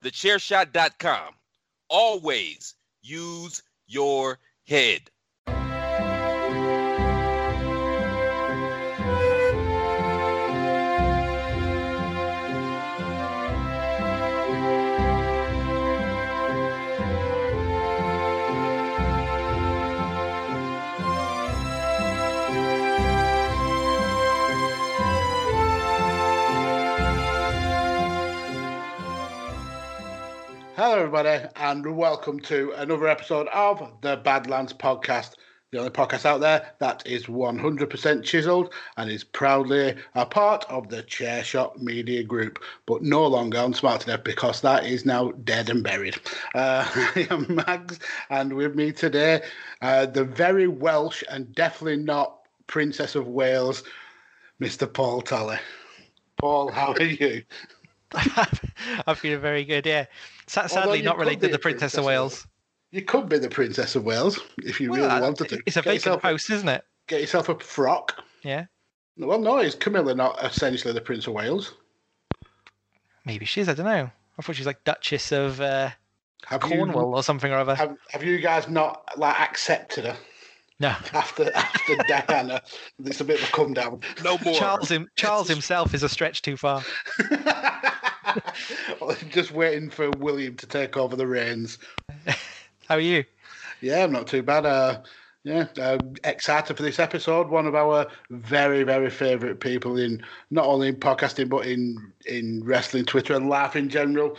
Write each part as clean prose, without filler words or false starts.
thechairshot.com. Always use your head. Hello, everybody, and welcome to another episode of the Badlands Podcast, the only podcast out there that is 100% chiseled and is proudly a part of the Chairshot Media Group, but no longer on SmartNet because that is now dead and buried. I am Mags, and with me today, the very Welsh and definitely not Princess of Wales, Mr. Paul Tolley. Paul, how are you? I'm feeling very good, yeah. Sadly, not related to the Princess of Wales. You could be the Princess of Wales if you really wanted to. It's a vacant post, isn't it? Get yourself a frock. Yeah. Well, no, is Camilla not essentially the Prince of Wales? Maybe she is, I don't know. I thought she was like Duchess of Cornwall or something or other. Have you guys not accepted her? No. After Diana, it's a bit of a come down. No more. Charles himself is a stretch too far. Just waiting for William to take over the reins. How are you? Yeah, I'm not too bad. Excited for this episode. One of our very, very favourite people in not only in podcasting but in wrestling, Twitter, and life in general.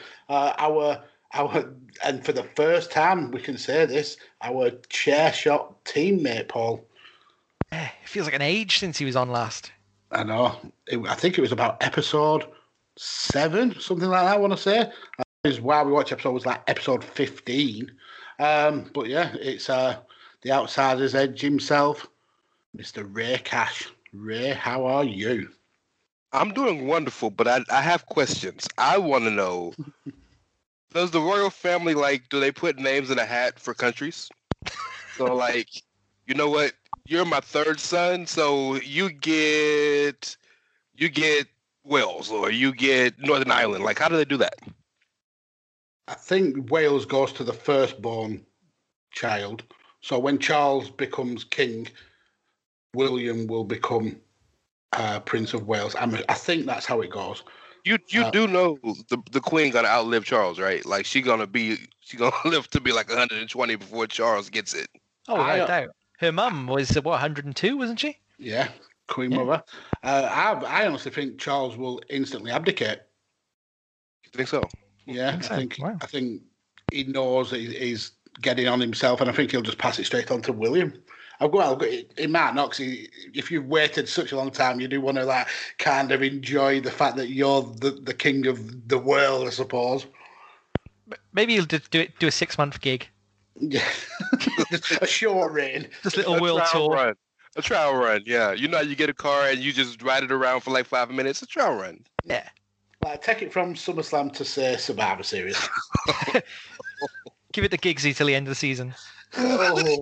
And for the first time, we can say this, our Chairshot teammate, Paul. Yeah, it feels like an age since he was on last. I know. I think it was about episode 7, something like that, I want to say. Is why we watch episode was like episode 15. But yeah, it's the Outsider's Edge himself, Mr. Ray Cash. Ray, how are you? I'm doing wonderful, but I have questions. I want to know, does the royal family, do they put names in a hat for countries? So, you know what? You're my third son, so you get Wales or you get Northern Ireland. How do they do that? I think Wales goes to the firstborn child. So when Charles becomes king, William will become Prince of Wales. I think that's how it goes. You do know the Queen gonna outlive Charles, right? She gonna live to be 120 before Charles gets it. Oh, no doubt. Her mum was 102, wasn't she? Yeah, Queen Mother. I honestly think Charles will instantly abdicate. You think so? Yeah, I think he knows he's getting on himself, and I think he'll just pass it straight on to William. It might not, because if you've waited such a long time, you do want to kind of enjoy the fact that you're the king of the world, I suppose. Maybe he'll do a 6-month gig. Yeah, a short reign, just a little world tour. A trial run, yeah. You know, you get a car and you just ride it around for 5 minutes. A trial run. Yeah. Take it from SummerSlam to say Survivor Series. Give it to Giggsy till the end of the season. Oh.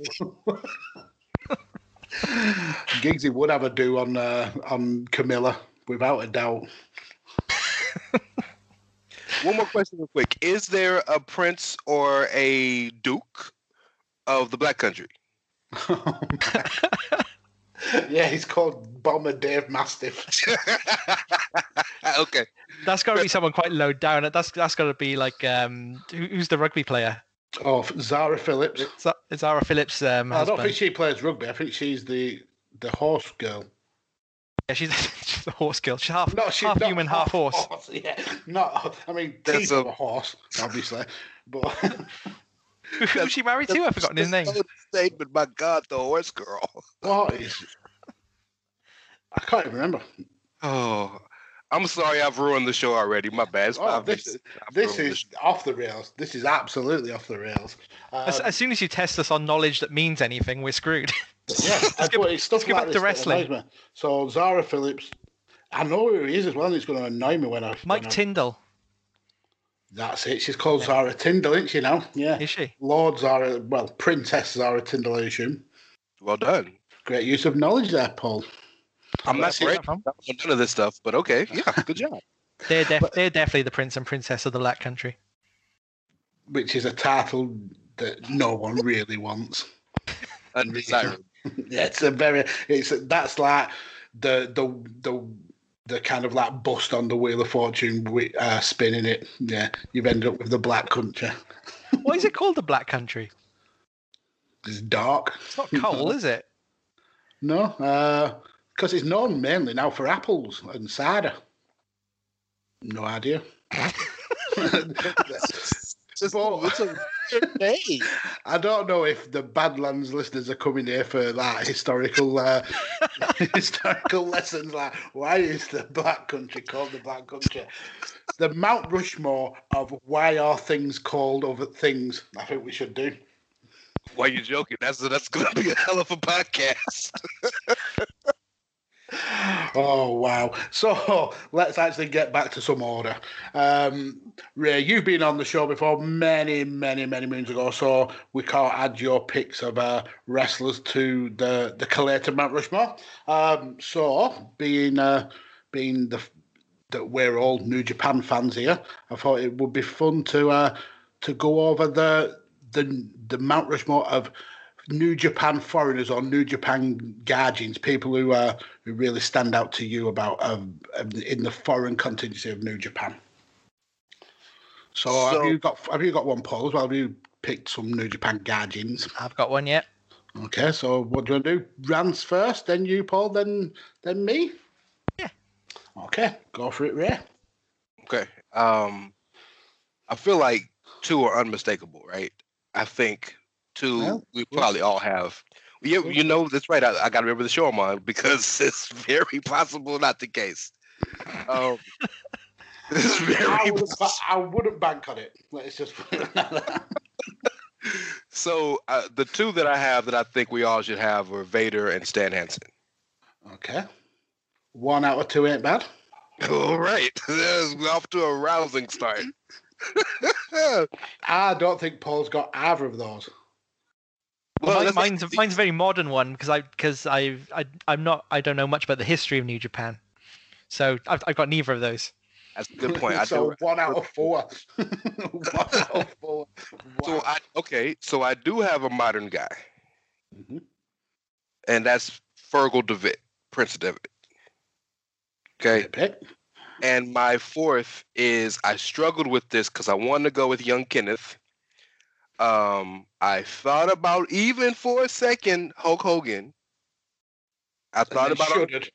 Giggsy would have a do on Camilla, without a doubt. One more question real quick. Is there a prince or a duke of the Black Country? Yeah, he's called Bomber Dave Mastiff. Okay. That's got to be someone quite low down. That's got to be who's the rugby player? Oh, Zara Phillips. Zara Phillips' husband. I don't think she plays rugby. I think she's the horse girl. Yeah, she's the horse girl. She's half human, half horse. Yeah, teeth of a horse, obviously. But who was she married to? I've forgotten his name. Statement, my God, the horse girl. What is? I can't even remember. Oh, I'm sorry, I've ruined the show already. My bad. This is off the rails. This is absolutely off the rails. As soon as you test us on knowledge that means anything, we're screwed. Yeah, it's stuff like this that annoys me. So Zara Phillips, I know who he is as well, and it's going to annoy me when I... Mike Tyndall. That's it. She's called Zara Tyndall, isn't she now? Yeah. Is she? Lord Zara, Princess Zara Tyndall, I assume. Well done. Great use of knowledge there, Paul. I'm not great. I'm none of this stuff, but okay. Yeah, good job. They're definitely the prince and princess of the Black Country. which is a title that no one really wants. Undesirable. Yeah, that's like the kind of like bust on the Wheel of Fortune spinning it. Yeah, you've ended up with the Black Country. Why is it called the Black Country? It's dark. It's not coal, is it? No, because it's known mainly now for apples and cider. No idea. It's a day. I don't know if the Badlands listeners are coming here for that historical historical lessons. Like, why is the Black Country called the Black Country? The Mount Rushmore of why are things called other things. I think we should do. Why are you joking? That's going to be a hell of a podcast. Oh, wow. So let's actually get back to some order. Ray, you've been on the show before many, many, many moons ago, so we can't add your picks of wrestlers to the collated Mount Rushmore. So being that we're all New Japan fans here, I thought it would be fun to go over the Mount Rushmore of New Japan foreigners or New Japan guardians, people who really stand out to you about in the foreign contingency of New Japan. So have you got one, Paul, as well? Have you picked some New Japan guardians? I've got one yet. Okay, so what do you want to do? Rance first, then you, Paul, then me? Yeah. Okay, go for it, Ray. Okay. I feel like two are unmistakable, right? I think two we probably all have. Yeah, you know, that's right. I got to remember the show I'm on because it's very possible not the case. This is I wouldn't bank on it. Let's just put it like that. So the two that I have that I think we all should have are Vader and Stan Hansen. Okay. 1 out of 2 ain't bad. All right. We're off to a rousing start. I don't think Paul's got either of those. Well, mine's a very modern one because I don't know much about the history of New Japan, so I've got neither of those. That's a good point. So 1 out of 4. 1 out of 4. Wow. So I do have a modern guy, and that's Fergal Devitt, Prince Devitt. Okay. And my fourth is I struggled with this because I wanted to go with young Kenneth. I thought about even for a second Hulk Hogan. I thought about it.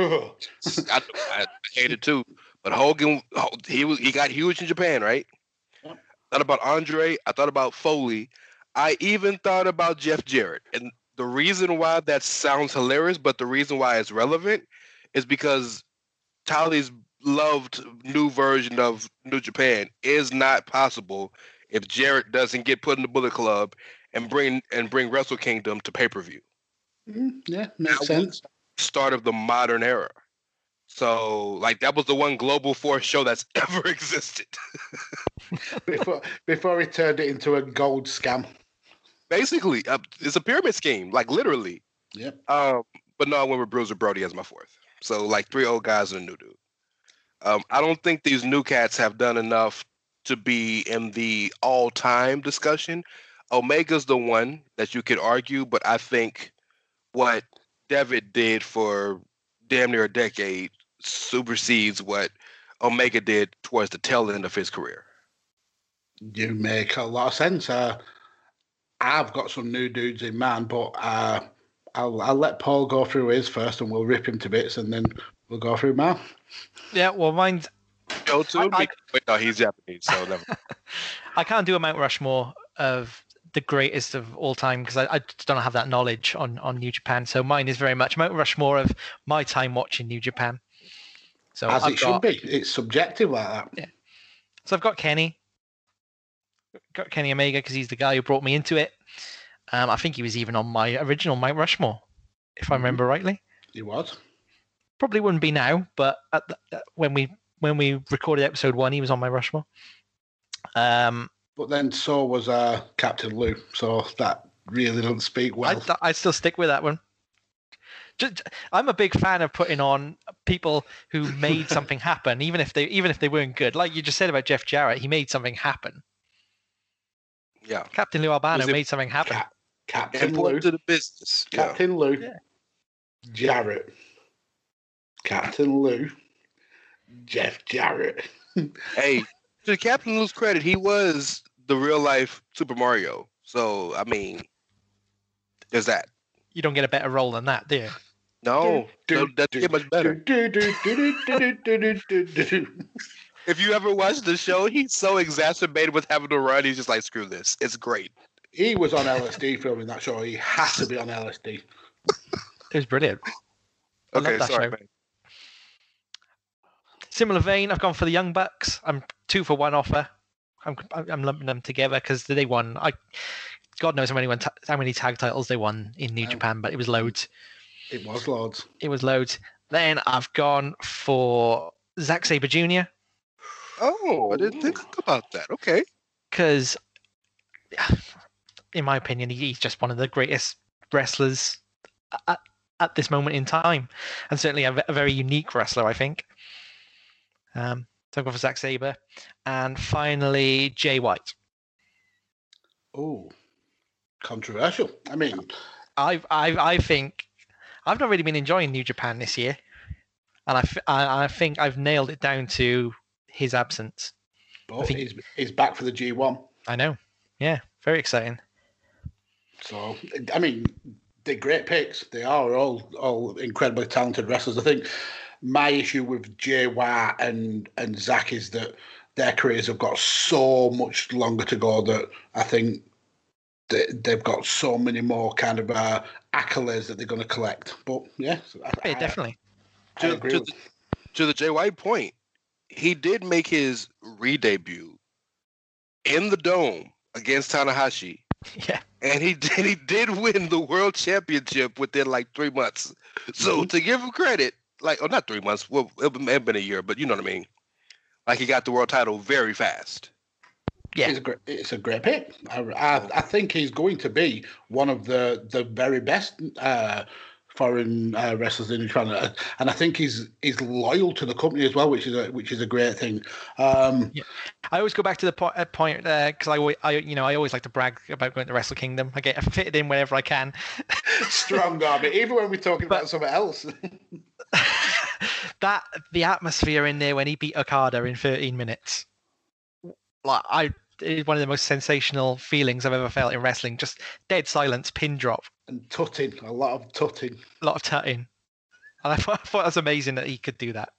I hate it too. But Hogan, he got huge in Japan, right? Yeah. Thought about Andre. I thought about Foley. I even thought about Jeff Jarrett. And the reason why that sounds hilarious, but the reason why it's relevant is because Tali's loved new version of New Japan is not possible if Jarrett doesn't get put in the Bullet Club and bring Wrestle Kingdom to pay-per-view. Yeah, makes sense. Start of the modern era. So, like, that was the one Global Force show that's ever existed. before he turned it into a gold scam. Basically, it's a pyramid scheme, like literally. Yep. But no, I went with Bruiser Brody as my fourth. So, like, 3 old guys and a new dude. I don't think these new cats have done enough to be in the all-time discussion. Omega's the one that you could argue, but I think what Devitt did for damn near a decade supersedes what Omega did towards the tail end of his career. You make a lot of sense. I've got some new dudes in mind, but I'll let Paul go through his first, and we'll rip him to bits, and then we'll go through mine. Yeah, well, mine's... Go to him? Wait, no, he's Japanese, so never. I can't do a Mount Rushmore of the greatest of all time because I just don't have that knowledge on New Japan. So mine is very much Mount Rushmore of my time watching New Japan. So as it should be. It's subjective like that. Yeah. So I've got Kenny. Got Kenny Omega because he's the guy who brought me into it. I think he was even on my original Mount Rushmore, if I remember rightly. He was. Probably wouldn't be now, but when we recorded episode 1, he was on my Rushmore. But then so was Captain Lou, so that really doesn't speak well. I still stick with that one. I'm a big fan of putting on people who made something happen, even if they weren't good. Like you just said about Jeff Jarrett, he made something happen. Yeah. Captain Lou Albano Was it made something happen. Captain Lou. Important to the business. Yeah. Captain Lou. Yeah. Jarrett. Captain Lou. Jeff Jarrett. Hey, to Captain Lou's credit, he was the real life Super Mario. So I mean, there's that. You don't get a better role than that, do you? No, that doesn't get much better. If you ever watched the show, he's so exacerbated with having to run. He's just like, screw this. It's great. He was on LSD filming that show. He had to be on LSD. It was brilliant. I love that show. Man. Similar vein, I've gone for the Young Bucks. I'm 2 for 1 offer. I'm lumping them together because they won. God knows how many tag titles they won in New Japan, but it was loads. It was loads. It was loads. Then I've gone for Zack Sabre Jr. Oh, I didn't think about that. Okay. Because, in my opinion, he's just one of the greatest wrestlers at this moment in time, and certainly a very unique wrestler, I think. So I'm going for Zack Sabre, and finally Jay White. Oh, controversial. I mean, I think I've not really been enjoying New Japan this year, and I think I've nailed it down to his absence. But he's back for the G1. I know. Yeah, very exciting. So, I mean, they're great picks. They are all incredibly talented wrestlers. I think my issue with Jay White and Zach is that their careers have got so much longer to go that I think they've got so many more kind of accolades that they're going to collect. But yeah, definitely. To the Jay White point, he did make his re-debut in the Dome against Tanahashi. Yeah. And he did win the world championship within like 3 months. So to give him credit, not 3 months, well, it may have been a year, but you know what I mean. Like he got the world title very fast. Yeah, it's a great pick. I think he's going to be one of the very best foreign wrestlers in Japan, and I think he's loyal to the company as well, which is a great thing. Yeah. I always go back to the point because I always like to brag about going to Wrestle Kingdom. I get fitted in whenever I can. Strong arm, even when we're talking about something else. That the atmosphere in there when he beat Okada in 13 minutes, it's one of the most sensational feelings I've ever felt in wrestling. Just dead silence, pin drop, and tutting, a lot of tutting, and I thought it was amazing that he could do that.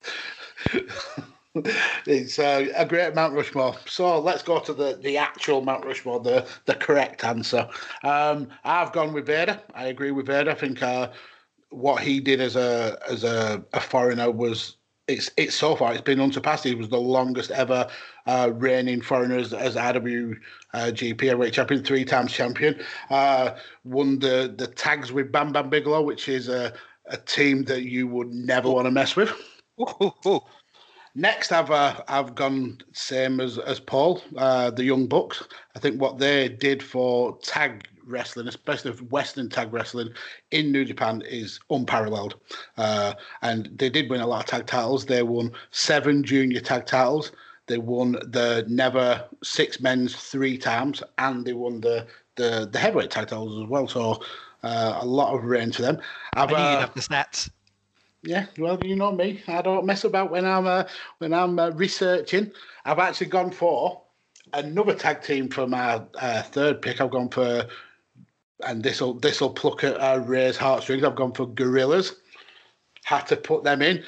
It's a great Mount Rushmore. So let's go to the actual Mount Rushmore, the correct answer. I've gone with Vader. I agree with Vader. I think what he did as a foreigner was it's so far it's been unsurpassed. He was the longest ever reigning foreigner as IWGP Heavyweight Champion, 3 times champion. Won the tags with Bam Bam Bigelow, which is a team that you would never want to mess with. Next, I've gone same as Paul, the Young Bucks. I think what they did for tag wrestling, especially Western tag wrestling in New Japan, is unparalleled. And they did win a lot of tag titles. They won 7 junior tag titles. They won the Never 6 men's 3 times, and they won the heavyweight tag titles as well. So a lot of reign to them. I knew you'd have the stats. Yeah, well, you know me. I don't mess about when I'm researching. I've actually gone for another tag team for my third pick. I've gone for, and this'll pluck at Ray's heartstrings. I've gone for Gorillas. Had to put them in.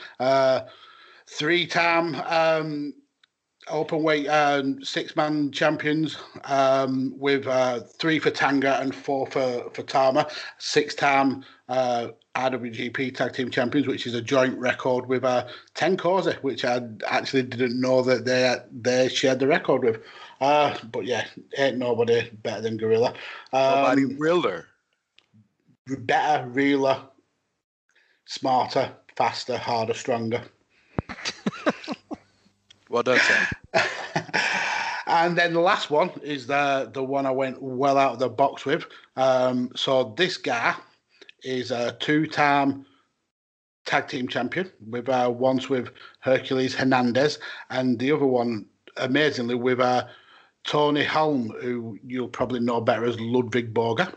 3-time openweight 6-man champions with 3 for Tanga and 4 for Tama. 6-time IWGP Tag Team Champions, which is a joint record with Tenkoza, which I actually didn't know that they shared the record with. But yeah, ain't nobody better than Gorilla. Nobody realer. Better, realer, smarter, faster, harder, stronger. Well done, Sam. And then the last one is the one I went well out of the box with. So this guy is a 2-time tag team champion, with once with Hercules Hernandez, and the other one, amazingly, with Tony Halm, who you'll probably know better as Ludwig Borger.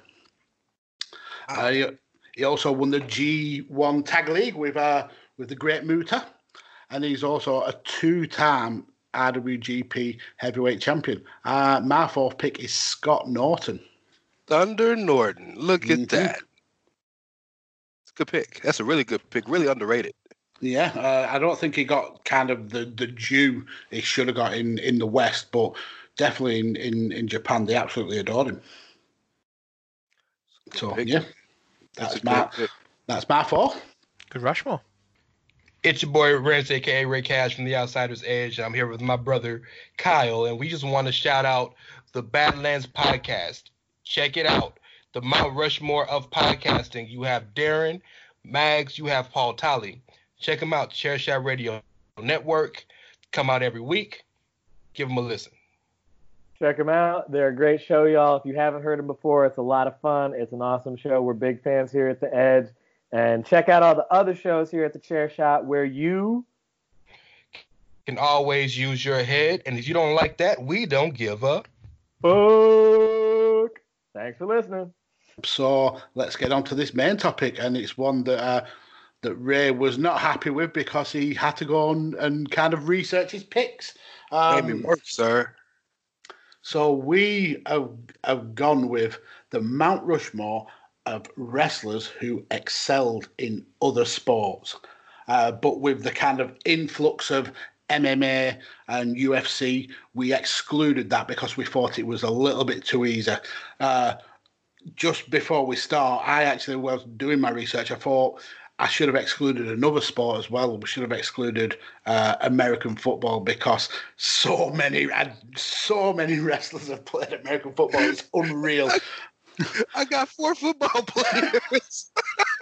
He also won the G1 Tag League with the Great Muta, and he's also a 2-time IWGP Heavyweight Champion. My fourth pick is Scott Norton. Thunder Norton. Look at that. It's a good pick. That's a really good pick. Really underrated. Yeah, I don't think he got kind of the due he should have got in the West, but definitely in Japan, they absolutely adored him. So, yeah, that's my four. Good Rushmore. It's your boy Renz, a.k.a. Ray Cash from The Outsider's Edge. I'm here with my brother Kyle, and we just want to shout out the Badlands Podcast. Check it out. The Mount Rushmore of podcasting. You have Darren, Mags, you have Paul Talley. Check them out. Chair Shot Radio Network. Come out every week. Give them a listen. Check them out. They're a great show, y'all. If you haven't heard them before, it's a lot of fun. It's an awesome show. We're big fans here at The Edge. And check out all the other shows here at the Chair Shot where you can always use your head. And if you don't like that, we don't give up. Fuck. Thanks for listening. So let's get on to this main topic. And it's one that Ray was not happy with because he had to go on and kind of research his picks. Made me work, sir. So we have gone with the Mount Rushmore of wrestlers who excelled in other sports, but with the kind of influx of MMA and UFC, we excluded that because we thought it was a little bit too easy. Just before we start, I actually was doing my research. I thought I should have excluded another sport as well. We should have excluded American football because so many wrestlers have played American football. It's unreal. I got 4 football players.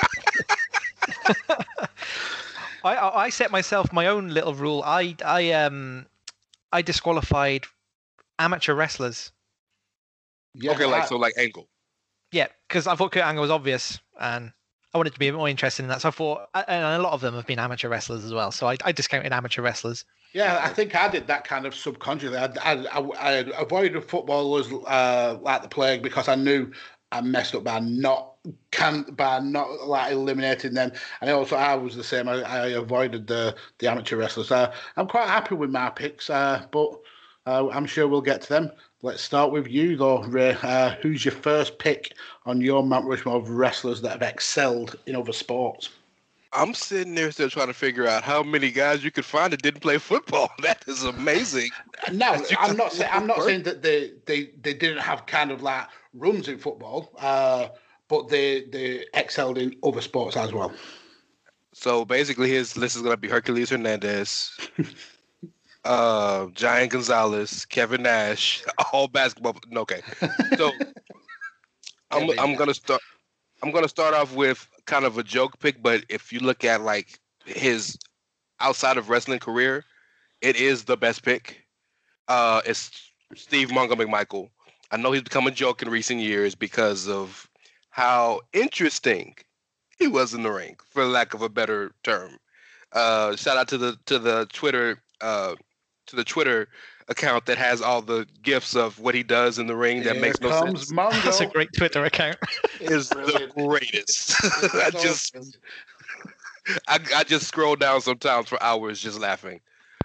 I set myself my own little rule. I disqualified amateur wrestlers. Yeah, okay, like Angle. Yeah, because I thought Kurt Angle was obvious, and I wanted to be a bit more interested in that. So I thought, and a lot of them have been amateur wrestlers as well. So I discounted amateur wrestlers. Yeah, I think I did that kind of subconsciously. I avoided footballers like the plague because I knew I messed up by not like eliminating them. And also I was the same. I avoided the amateur wrestlers. I'm quite happy with my picks, but I'm sure we'll get to them. Let's start with you though, Ray. Who's your first pick on your Mount Rushmore of wrestlers that have excelled in other sports? I'm sitting there still trying to figure out how many guys you could find that didn't play football. That is amazing. No, I'm not saying that they didn't have kind of like runs in football, but they excelled in other sports as well. So basically, his list is going to be Hercules Hernandez, Giant Gonzalez, Kevin Nash, all basketball. No, okay, so I'm gonna start off with kind of a joke pick, but if you look at like his outside of wrestling career, it is the best pick. It's Steve Montgomery McMichael. I know he's become a joke in recent years because of how interesting he was in the ring, for lack of a better term. Shout out to the Twitter account that has all the gifs of what he does in the ring that makes no sense. Mongo. That's a great Twitter account. Is the greatest. I just scroll down sometimes for hours just laughing.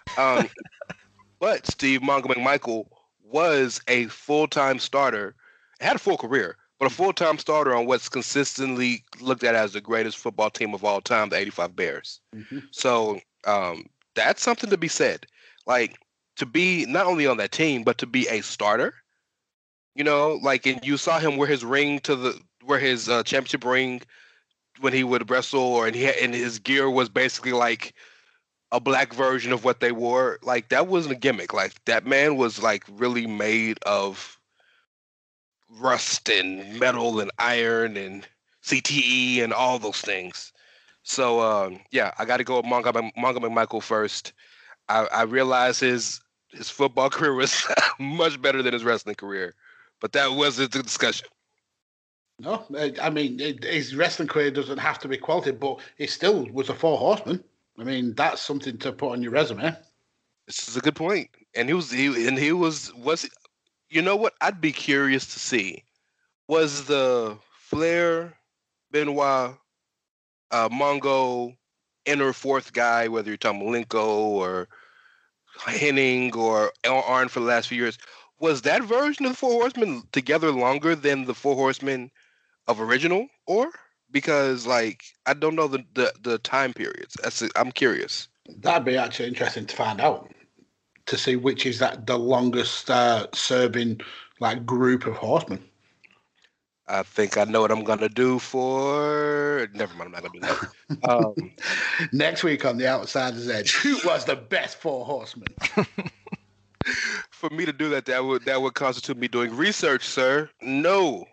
But Steve Montgomery McMichael was a full-time starter. Had a full career, but a full-time starter on what's consistently looked at as the greatest football team of all time, the 85 Bears. Mm-hmm. So that's something to be said. Like, to be not only on that team, but to be a starter, you know, like, and you saw him wear his championship ring when he would wrestle, and his gear was basically like a black version of what they wore. Like, that wasn't a gimmick. Like, that man was like really made of rust and metal and iron and CTE and all those things. So yeah, I got to go with Montgomery McMichael first. I realize his football career was much better than his wrestling career, but that wasn't the discussion. No, I mean, his wrestling career doesn't have to be quality, but he still was a 4 horseman. I mean, that's something to put on your resume. This is a good point. And he was You know what? I'd be curious to see. Was the Flair, Benoit, Mongo, inner fourth guy, whether you're talking Malenko or Henning or Arn for the last few years, was that version of the Four Horsemen together longer than the Four Horsemen of original? Or because like I don't know the time periods. I'm curious. That'd be actually interesting to find out, to see which is the longest serving like group of horsemen. I think I know what I'm gonna do for. Never mind, I'm not gonna do that. Next week on The Outsider's Edge, who was the best Four Horsemen? For me to do that, that would constitute me doing research, sir. No.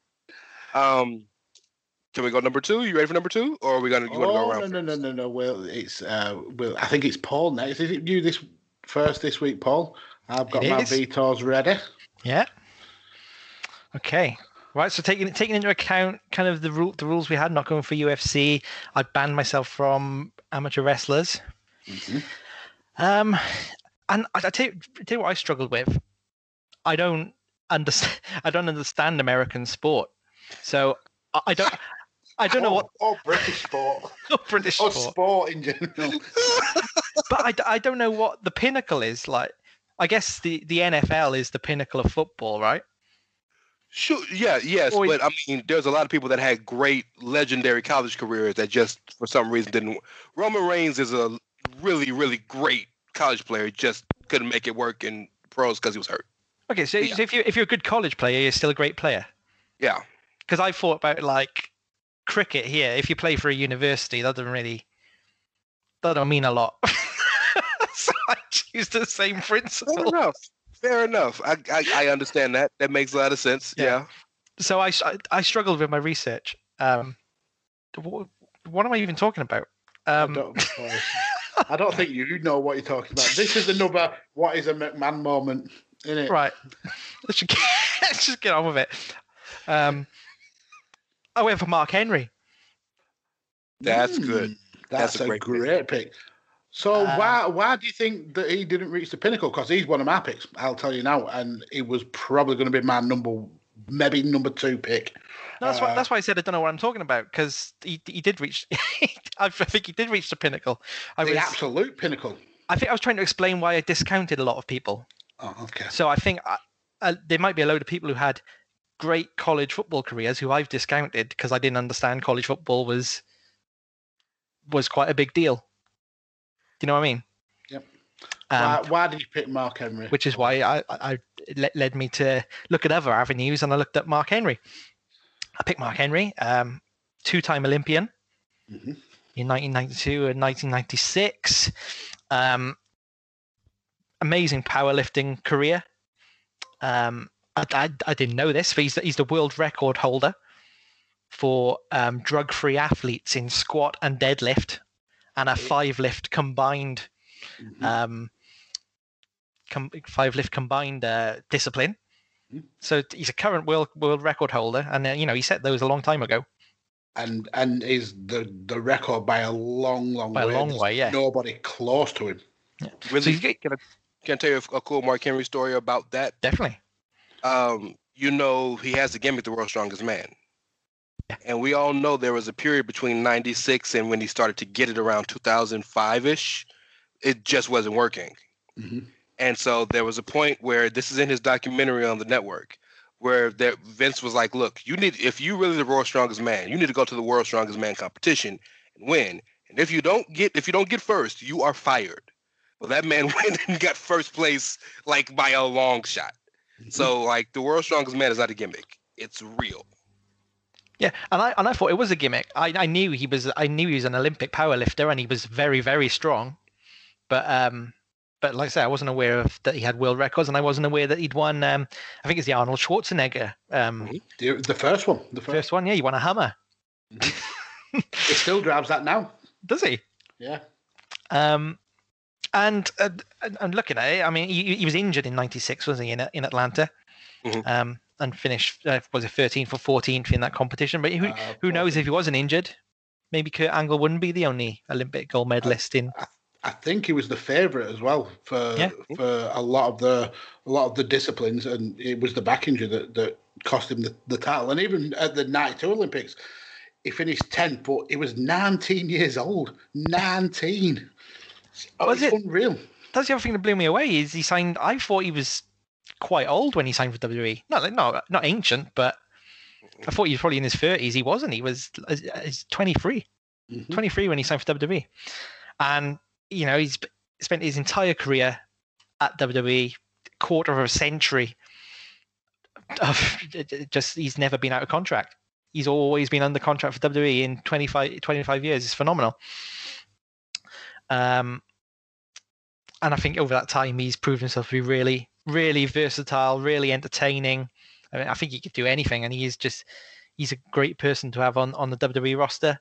Can we go number 2? You ready for number 2, or are we gonna? You want to go around? No. Well, it's I think it's Paul next. Is it you this week, Paul? I've got my vetoes ready. Yeah. Okay. Right. So taking into account kind of the rules we had, not going for UFC, I banned myself from amateur wrestlers. Mm-hmm. And I tell you what I struggled with. I don't understand American sport, so I don't know what. Or British sport. Or British sport. Or sport in general. But I don't know what the pinnacle is. Like, I guess the NFL is the pinnacle of football, right? Sure. Yeah. Yes. But I mean, there's a lot of people that had great, legendary college careers that just for some reason didn't. Roman Reigns is a really, really great college player. Just couldn't make it work in pros because he was hurt. Okay, so if you're a good college player, you're still a great player. Yeah. Because I thought about like cricket here. If you play for a university, that don't mean a lot. So I choose the same principle. Fair enough. I understand that. That makes a lot of sense. Yeah. So I struggled with my research. What am I even talking about? I don't think you know what you're talking about. This is another what is a McMahon moment, isn't it? Right. Let's just get on with it. I went for Mark Henry. That's good. That's a great pick. So why do you think that he didn't reach the pinnacle? Because he's one of my picks, I'll tell you now, and he was probably going to be my number 2 pick. No, that's why I said I don't know what I'm talking about, because he did reach. I think he did reach the pinnacle. Absolute pinnacle. I think I was trying to explain why I discounted a lot of people. Oh, okay. So I think there might be a load of people who had great college football careers who I've discounted because I didn't understand college football was quite a big deal. Do you know what I mean? Yep. Why did you pick Mark Henry? Which is why it led me to look at other avenues, and I looked at Mark Henry. I picked Mark Henry, 2-time Olympian in 1992 and 1996. Amazing powerlifting career. I didn't know this, but he's the world record holder for drug-free athletes in squat and deadlift, and a 5-lift combined, discipline. So he's a current world record holder, and he set those a long time ago. And is the record by a long way. By a long way, yeah. Nobody close to him. Yeah. Really, can I tell you a cool Mark Henry story about that? Definitely. He has the gimmick, the world's strongest man. Yeah. And we all know there was a period between 96 and when he started to get it around 2005-ish, it just wasn't working. Mm-hmm. And so there was a point where, this is in his documentary on the network, where Vince was like, look, if you really the world's strongest man, you need to go to the world's strongest man competition and win. And if you don't get first, you are fired. Well, that man went and got first place like by a long shot. Mm-hmm. So like the world's strongest man is not a gimmick. It's real. Yeah, and I thought it was a gimmick. I knew he was an Olympic powerlifter and he was very, very strong. But like I said, I wasn't aware of that he had world records, and I wasn't aware that he'd won. I think it's the Arnold Schwarzenegger. The first one. The first one, yeah, he won a Hummer. Mm-hmm. He still drives that now. Does he? Yeah. And looking at it, I mean, he was injured in '96, wasn't he, in Atlanta? Mm-hmm. And finished was it 13th or 14th in that competition. But who knows if he wasn't injured? Maybe Kurt Angle wouldn't be the only Olympic gold medalist in. I think he was the favourite as well for a lot of the disciplines, and it was the back injury that cost him the title. And even at the '92 Olympics, he finished 10th, but he was 19 years old. 19. It's unreal. That's the other thing that blew me away is he signed. I thought he was quite old when he signed for WWE. Not ancient, but I thought he was probably in his 30s. He wasn't. He was 23. 23 when he signed for WWE. And, he's spent his entire career at WWE, quarter of a century of just, he's never been out of contract. He's always been under contract for WWE in 25 years. It's phenomenal. And I think over that time, he's proved himself to be really, really versatile, really entertaining. I mean, I think he could do anything, and he's a great person to have on the WWE roster.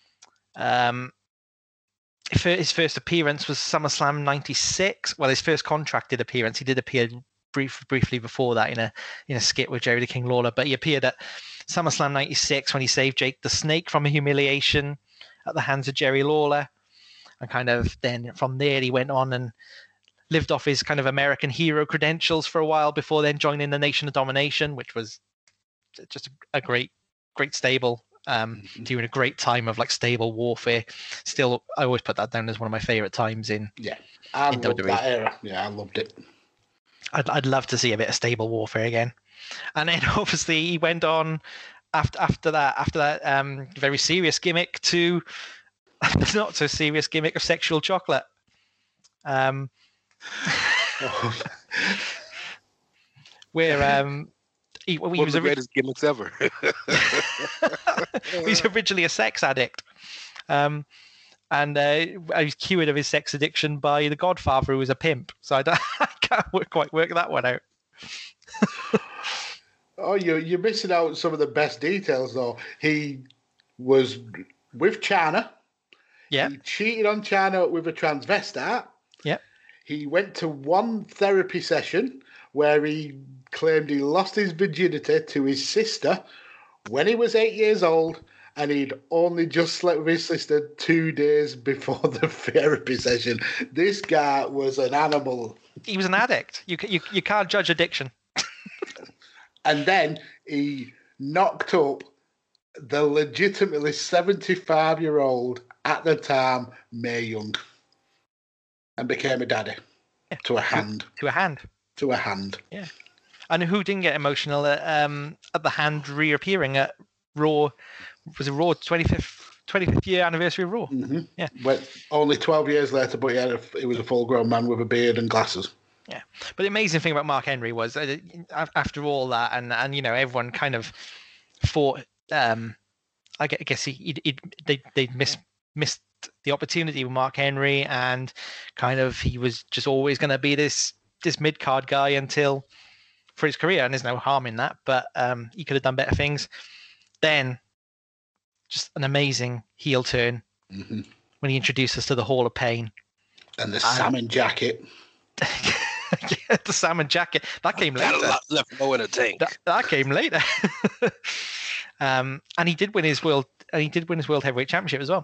His first appearance was SummerSlam '96. Well, his first contracted appearance. He did appear briefly before that in a skit with Jerry the King Lawler, but he appeared at SummerSlam '96 when he saved Jake the Snake from a humiliation at the hands of Jerry Lawler. And kind of then from there, he went on and lived off his kind of American hero credentials for a while before then joining the Nation of Domination, which was just a great stable during a great time of like stable warfare. Still, I always put that down as one of my favorite times in I loved that era. Yeah, I loved it. I'd love to see a bit of stable warfare again. And then obviously he went on after that very serious gimmick to not so serious gimmick of sexual chocolate. Where he was the greatest gimmicks ever. He's originally a sex addict, and he's cured of his sex addiction by the Godfather, who was a pimp. So I can't quite work that one out. Oh, you're missing out some of the best details, though. He was with Chyna. Yeah. He cheated on Chyna with a transvestite. Yeah. He went to one therapy session where he claimed he lost his virginity to his sister when he was 8 years old, and he'd only just slept with his sister 2 days before the therapy session. This guy was an animal. He was an addict. You can't judge addiction. And then he knocked up the legitimately 75-year-old at the time Mae Young and became a daddy to a hand. To a hand. Yeah. And who didn't get emotional at the hand reappearing at Raw? Was it Raw 25th year anniversary of Raw? Mm-hmm. Yeah. Well, only 12 years later, but he was a full-grown man with a beard and glasses. Yeah. But the amazing thing about Mark Henry was after all that, and everyone kind of thought, I guess they missed the opportunity with Mark Henry, and kind of he was just always going to be this mid-card guy until for his career, and there's no harm in that, but he could have done better things. Then just an amazing heel turn when he introduced us to the Hall of Pain. And the salmon jacket. Yeah, the salmon jacket. That came later. Got a lot left low in a tank. That came later. And he did win his world heavyweight championship as well.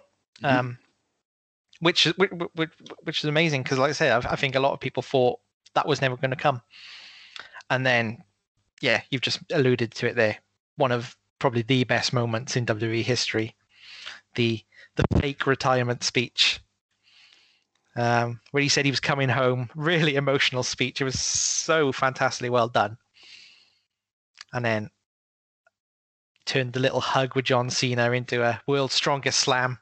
Which is amazing because, like I said, I think a lot of people thought that was never going to come. And then, yeah, you've just alluded to it there. One of probably the best moments in WWE history, the fake retirement speech, where he said he was coming home. Really emotional speech. It was so fantastically well done. And then turned the little hug with John Cena into a world's strongest slam,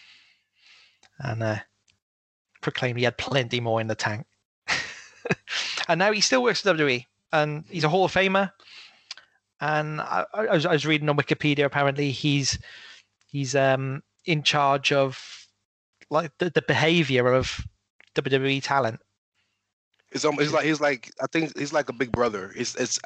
and proclaimed he had plenty more in the tank. And now he still works at WWE, and he's a Hall of Famer. And I was reading on Wikipedia. Apparently, he's in charge of like the behavior of WWE talent. He's like I think he's like a big brother. It's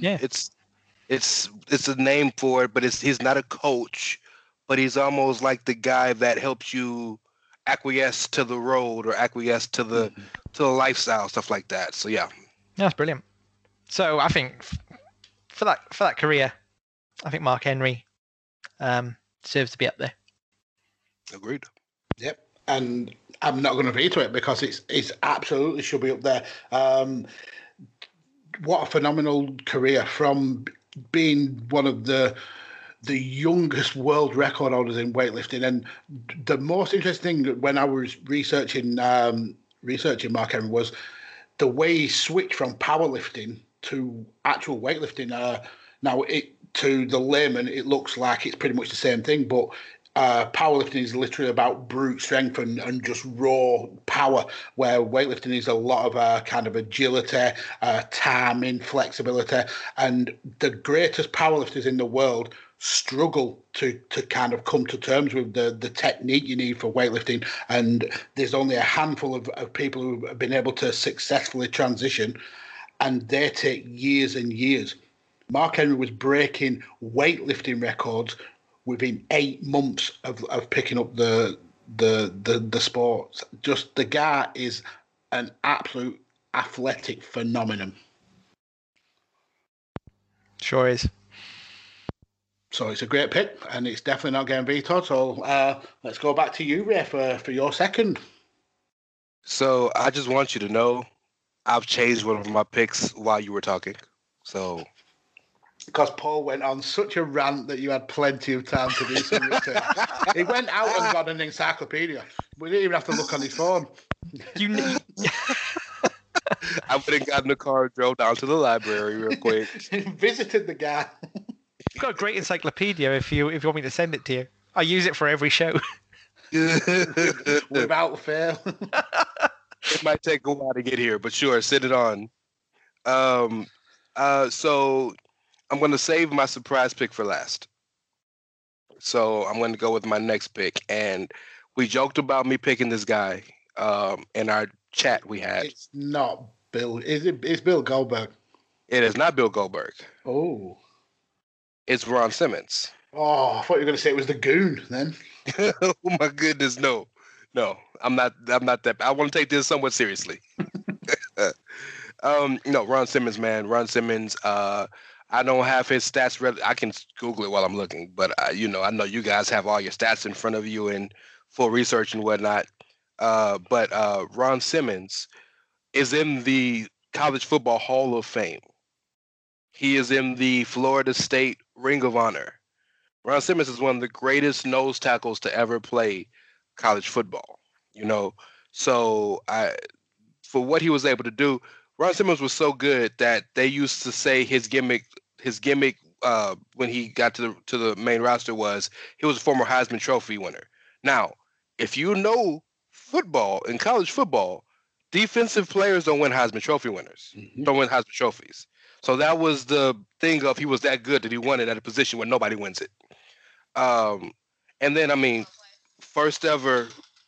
a name for it, but he's not a coach, but he's almost like the guy that helps you acquiesce to the road or acquiesce to the lifestyle, stuff like that. So yeah, that's brilliant. So I think for that career, I think Mark Henry deserves to be up there. Agreed. Yep, and I'm not going to veto it because it's absolutely should be up there. What a phenomenal career from being one of the youngest world record holders in weightlifting. And the most interesting thing when I was researching Mark Henry was the way he switched from powerlifting to actual weightlifting. Now, to the layman, it looks like it's pretty much the same thing, but powerlifting is literally about brute strength and just raw power, where weightlifting is a lot of kind of agility, timing, flexibility. And the greatest powerlifters in the world struggle to kind of come to terms with the technique you need for weightlifting. And there's only a handful of people who have been able to successfully transition, and they take years and years. Mark Henry was breaking weightlifting records within 8 months of picking up the sport. Just the guy is an absolute athletic phenomenon. Sure is. So it's a great pick, and it's definitely not getting vetoed. So let's go back to you, Ray, for your second. So I just want you to know I've changed one of my picks while you were talking. So because Paul went on such a rant that you had plenty of time to do some research. He went out and got an encyclopedia. We didn't even have to look on his phone. I would have gotten the car, drove down to the library real quick. Visited the guy. You've got a great encyclopedia if you want me to send it to you. I use it for every show. Without fail. It might take a while to get here, but sure, send it on. So I'm going to save my surprise pick for last. So I'm going to go with my next pick. And we joked about me picking this guy in our chat we had. It's not Bill. It's Bill Goldberg. It is not Bill Goldberg. Oh. It's Ron Simmons. Oh, I thought you were going to say it was the Goon then. Oh my goodness, no. I'm not that. I want to take this somewhat seriously. No, Ron Simmons, man. Ron Simmons. I don't have his stats. I can Google it while I'm looking, but I know you guys have all your stats in front of you and full research and whatnot. But Ron Simmons is in the College Football Hall of Fame. He is in the Florida State Ring of Honor. Ron Simmons is one of the greatest nose tackles to ever play college football. So for what he was able to do, Ron Simmons was so good that they used to say his gimmick when he got to the main roster was he was a former Heisman Trophy winner. Now, if you know football and college football, defensive players don't win Heisman Trophy winners. Mm-hmm. Don't win Heisman trophies. So that was the thing of he was that good that he won it at a position where nobody wins it. And then first ever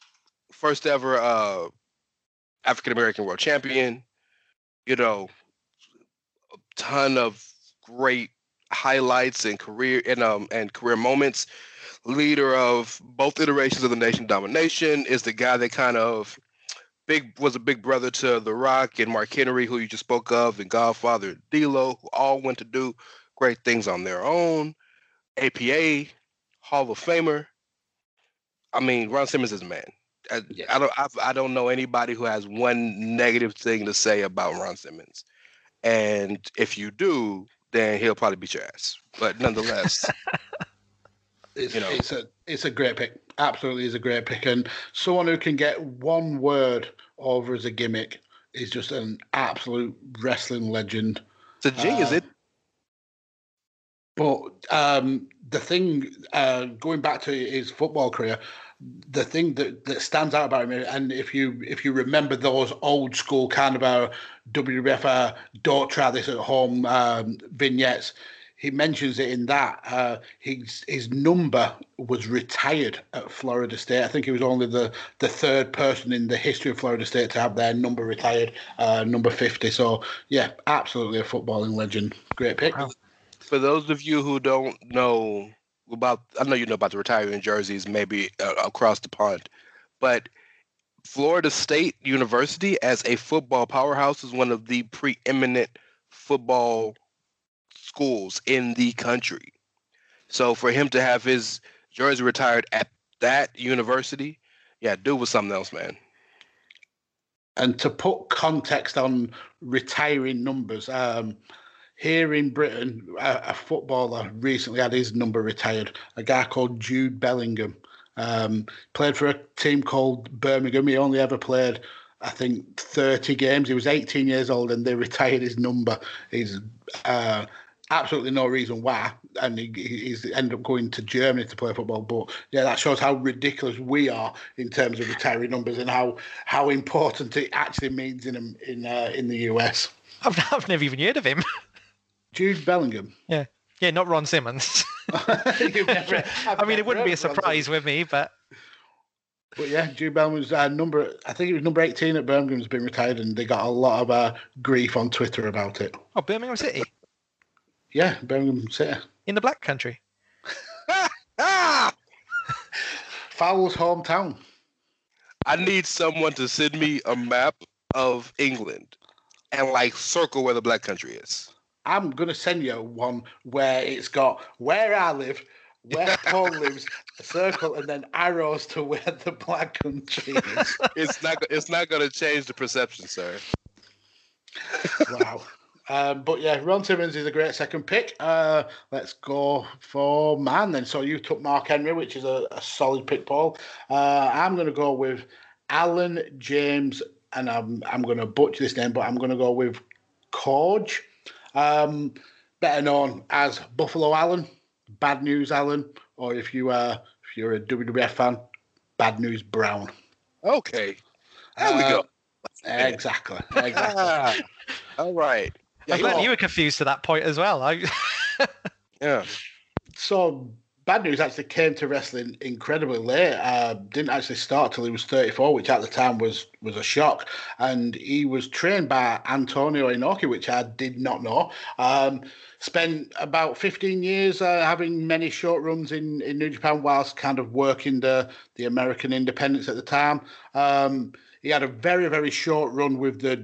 African American world champion. A ton of great highlights and career moments. Leader of both iterations of the Nation Domination, is the guy that kind of was a big brother to The Rock and Mark Henry, who you just spoke of, and Godfather and D-Lo, who all went to do great things on their own. APA, Hall of Famer. Ron Simmons is a man. I don't know anybody who has one negative thing to say about Ron Simmons. And if you do, then he'll probably beat your ass. But nonetheless, it's a great pick. Absolutely is a great pick. And someone who can get one word over as a gimmick is just an absolute wrestling legend. It's a genius. But the thing, going back to his football career, the thing that stands out about him, and if you remember those old school kind of WWF don't try this at home vignettes, he mentions it in that his number was retired at Florida State. I think he was only the third person in the history of Florida State to have their number retired, number 50. So yeah, absolutely a footballing legend. Great pick. Wow. For those of you who don't know I know you know about the retiring jerseys, maybe across the pond, but Florida State University as a football powerhouse is one of the preeminent football schools in the country. So for him to have his jersey retired at that university, yeah, dude was something else, man. And to put context on retiring numbers, here in Britain, a footballer recently had his number retired, a guy called Jude Bellingham. Played for a team called Birmingham. He only ever played, I think, 30 games. He was 18 years old and they retired his number. He's absolutely no reason why. And he's ended up going to Germany to play football. But yeah, that shows how ridiculous we are in terms of retiring numbers and how important it actually means in the US. I've never even heard of him. Jude Bellingham. Yeah, not Ron Simmons. I mean, it wouldn't be a surprise with me, but yeah, Jude Bellingham's number. I think it was number 18 at Birmingham has been retired, and they got a lot of grief on Twitter about it. Oh, Birmingham City. Yeah, Birmingham City in the Black Country. Fowl's hometown. I need someone to send me a map of England and circle where the Black Country is. I'm going to send you one where it's got where I live, where Paul lives, a circle, and then arrows to where the Black Country is. It's not going to change the perception, sir. Wow. But yeah, Ron Simmons is a great second pick. Let's go for man then. So you took Mark Henry, which is a solid pick, Paul. I'm going to go with Alan James, and I'm going to butcher this name, but I'm going to go with Corge. Better known as Buffalo Allen, Bad News Allen, or if you're a WWF fan, Bad News Brown. Okay, there we go. Exactly. All right. I'm glad you were confused to that point as well. Yeah. So Bad News actually came to wrestling incredibly late. Didn't actually start till he was 34, which at the time was a shock. And he was trained by Antonio Inoki, which I did not know. Spent about 15 years having many short runs in New Japan whilst kind of working the American independents at the time. He had a very, very short run with the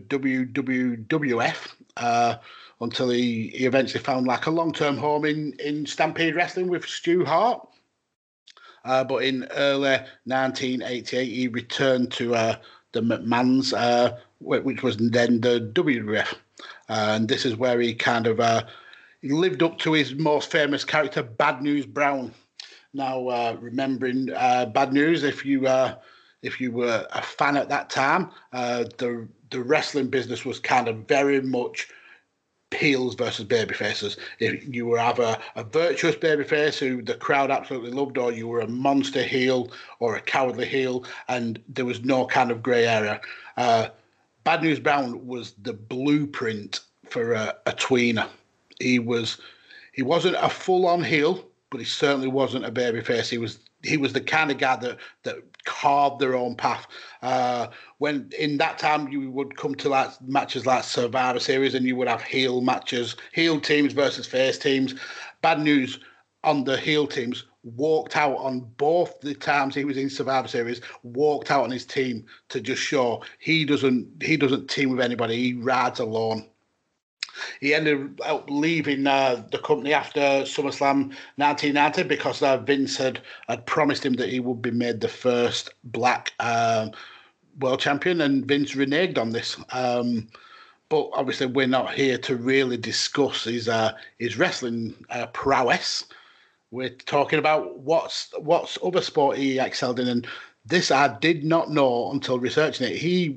WWF until he eventually found a long-term home in Stampede Wrestling with Stu Hart. But in early 1988, he returned to the McMahons, which was then the WWF. And this is where he kind of he lived up to his most famous character, Bad News Brown. Now, remembering Bad News, if you were a fan at that time, the wrestling business was kind of very much heels versus babyfaces. If you were either a virtuous babyface who the crowd absolutely loved, or you were a monster heel or a cowardly heel, and there was no kind of grey area. Bad News Brown was the blueprint for a tweener. He wasn't a full-on heel, but he certainly wasn't a babyface. He was the kind of guy that carved their own path. When in that time you would come to matches like Survivor Series, and you would have heel matches, heel teams versus face teams. Bad News on the heel teams walked out on both the times he was in Survivor Series. Walked out on his team to just show he doesn't team with anybody. He rides alone. He ended up leaving the company after SummerSlam 1990 because Vince had promised him that he would be made the first black world champion, and Vince reneged on this. But obviously, we're not here to really discuss his wrestling prowess. We're talking about what's other sport he excelled in, and this I did not know until researching it. He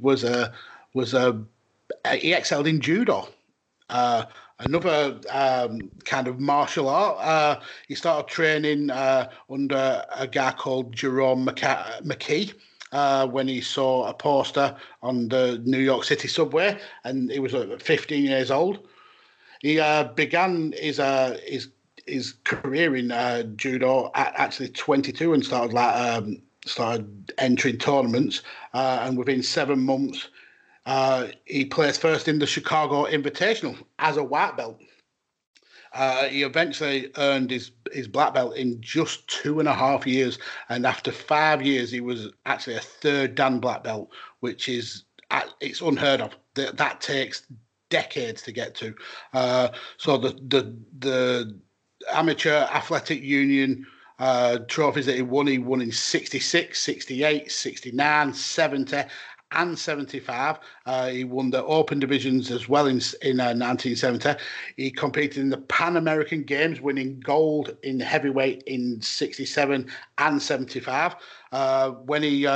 he excelled in judo. Another kind of martial art. He started training under a guy called Jerome McKee when he saw a poster on the New York City subway, and he was 15 years old. He began his career in judo at actually 22 and started entering tournaments, and within 7 months. He placed first in the Chicago Invitational as a white belt. He eventually earned his black belt in just 2.5 years, and after 5 years, he was actually a third Dan black belt, which is it's unheard of. That takes decades to get to. So the Amateur Athletic Union trophies that he won in 66, 68, 69, 70. and 75. He won the open divisions as well in 1970. He competed in the Pan American Games, winning gold in heavyweight in 67 and 75. When he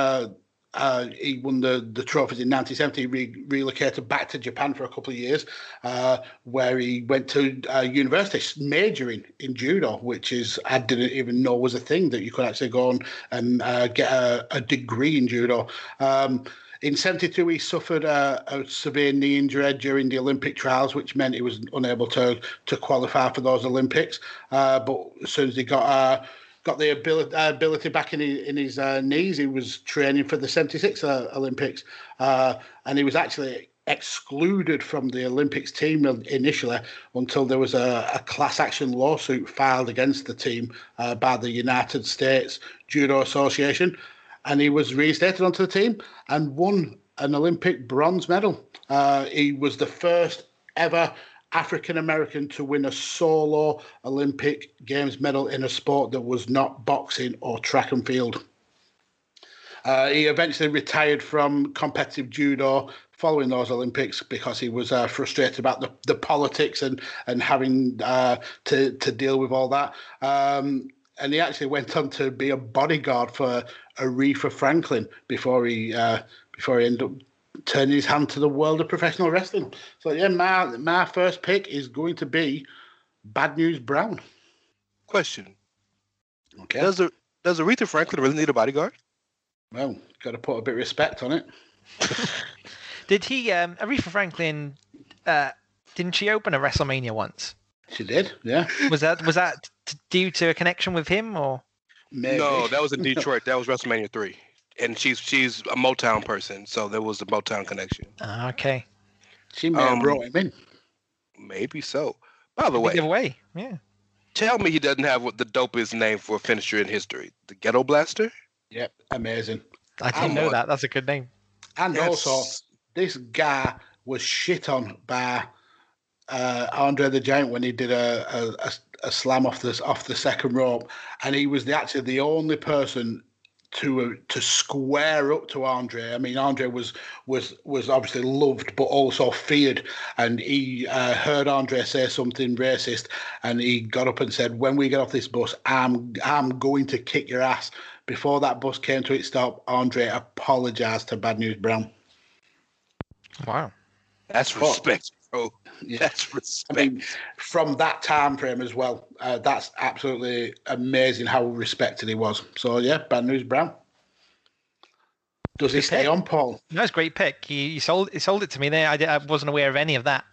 won the trophies in 1970. He relocated back to Japan for a couple of years, where he went to university majoring in judo, which is, I didn't even know was a thing, that you could actually go on and get a degree in judo. In 72, he suffered a severe knee injury during the Olympic trials, which meant he was unable to qualify for those Olympics. But as soon as he got the ability back in his knees, he was training for the 76 Olympics. And he was actually excluded from the Olympics team initially until there was a class action lawsuit filed against the team by the United States Judo Association. And he was reinstated onto the team and won an Olympic bronze medal. He was the first ever African-American to win a solo Olympic Games medal in a sport that was not boxing or track and field. He eventually retired from competitive judo following those Olympics because he was frustrated about the politics and having to deal with all that. And he actually went on to be a bodyguard for Aretha Franklin before he ended up turning his hand to the world of professional wrestling. So yeah, my first pick is going to be Bad News Brown. Question. Okay. Does Aretha Franklin really need a bodyguard? Well, got to put a bit of respect on it. Did he, Aretha Franklin, didn't she open a WrestleMania once? She did, yeah. Was that due to a connection with him, or? Maybe. No, that was in Detroit. That was WrestleMania 3. And she's a Motown person, so there was a Motown connection. Okay. She may have brought him in. Maybe so. By the way, giveaway. Yeah. Tell me he doesn't have the dopest name for a finisher in history. The Ghetto Blaster? Yep, amazing. I didn't know that. That's a good name. And also, this guy was shit on by Andre the Giant when he did a slam off the second rope, and he was actually the only person to square up to Andre. I mean, Andre was obviously loved but also feared, and he heard Andre say something racist, and he got up and said, "When we get off this bus, I'm going to kick your ass." Before that bus came to its stop, Andre apologized to Bad News Brown. Wow, that's respect, bro. Yeah. That's respect. I mean, from that time frame as well, that's absolutely amazing how respected he was. So yeah, Bad News Brown. Does he stay on, Paul? No, it's a great pick. He sold it to me there. I wasn't aware of any of that.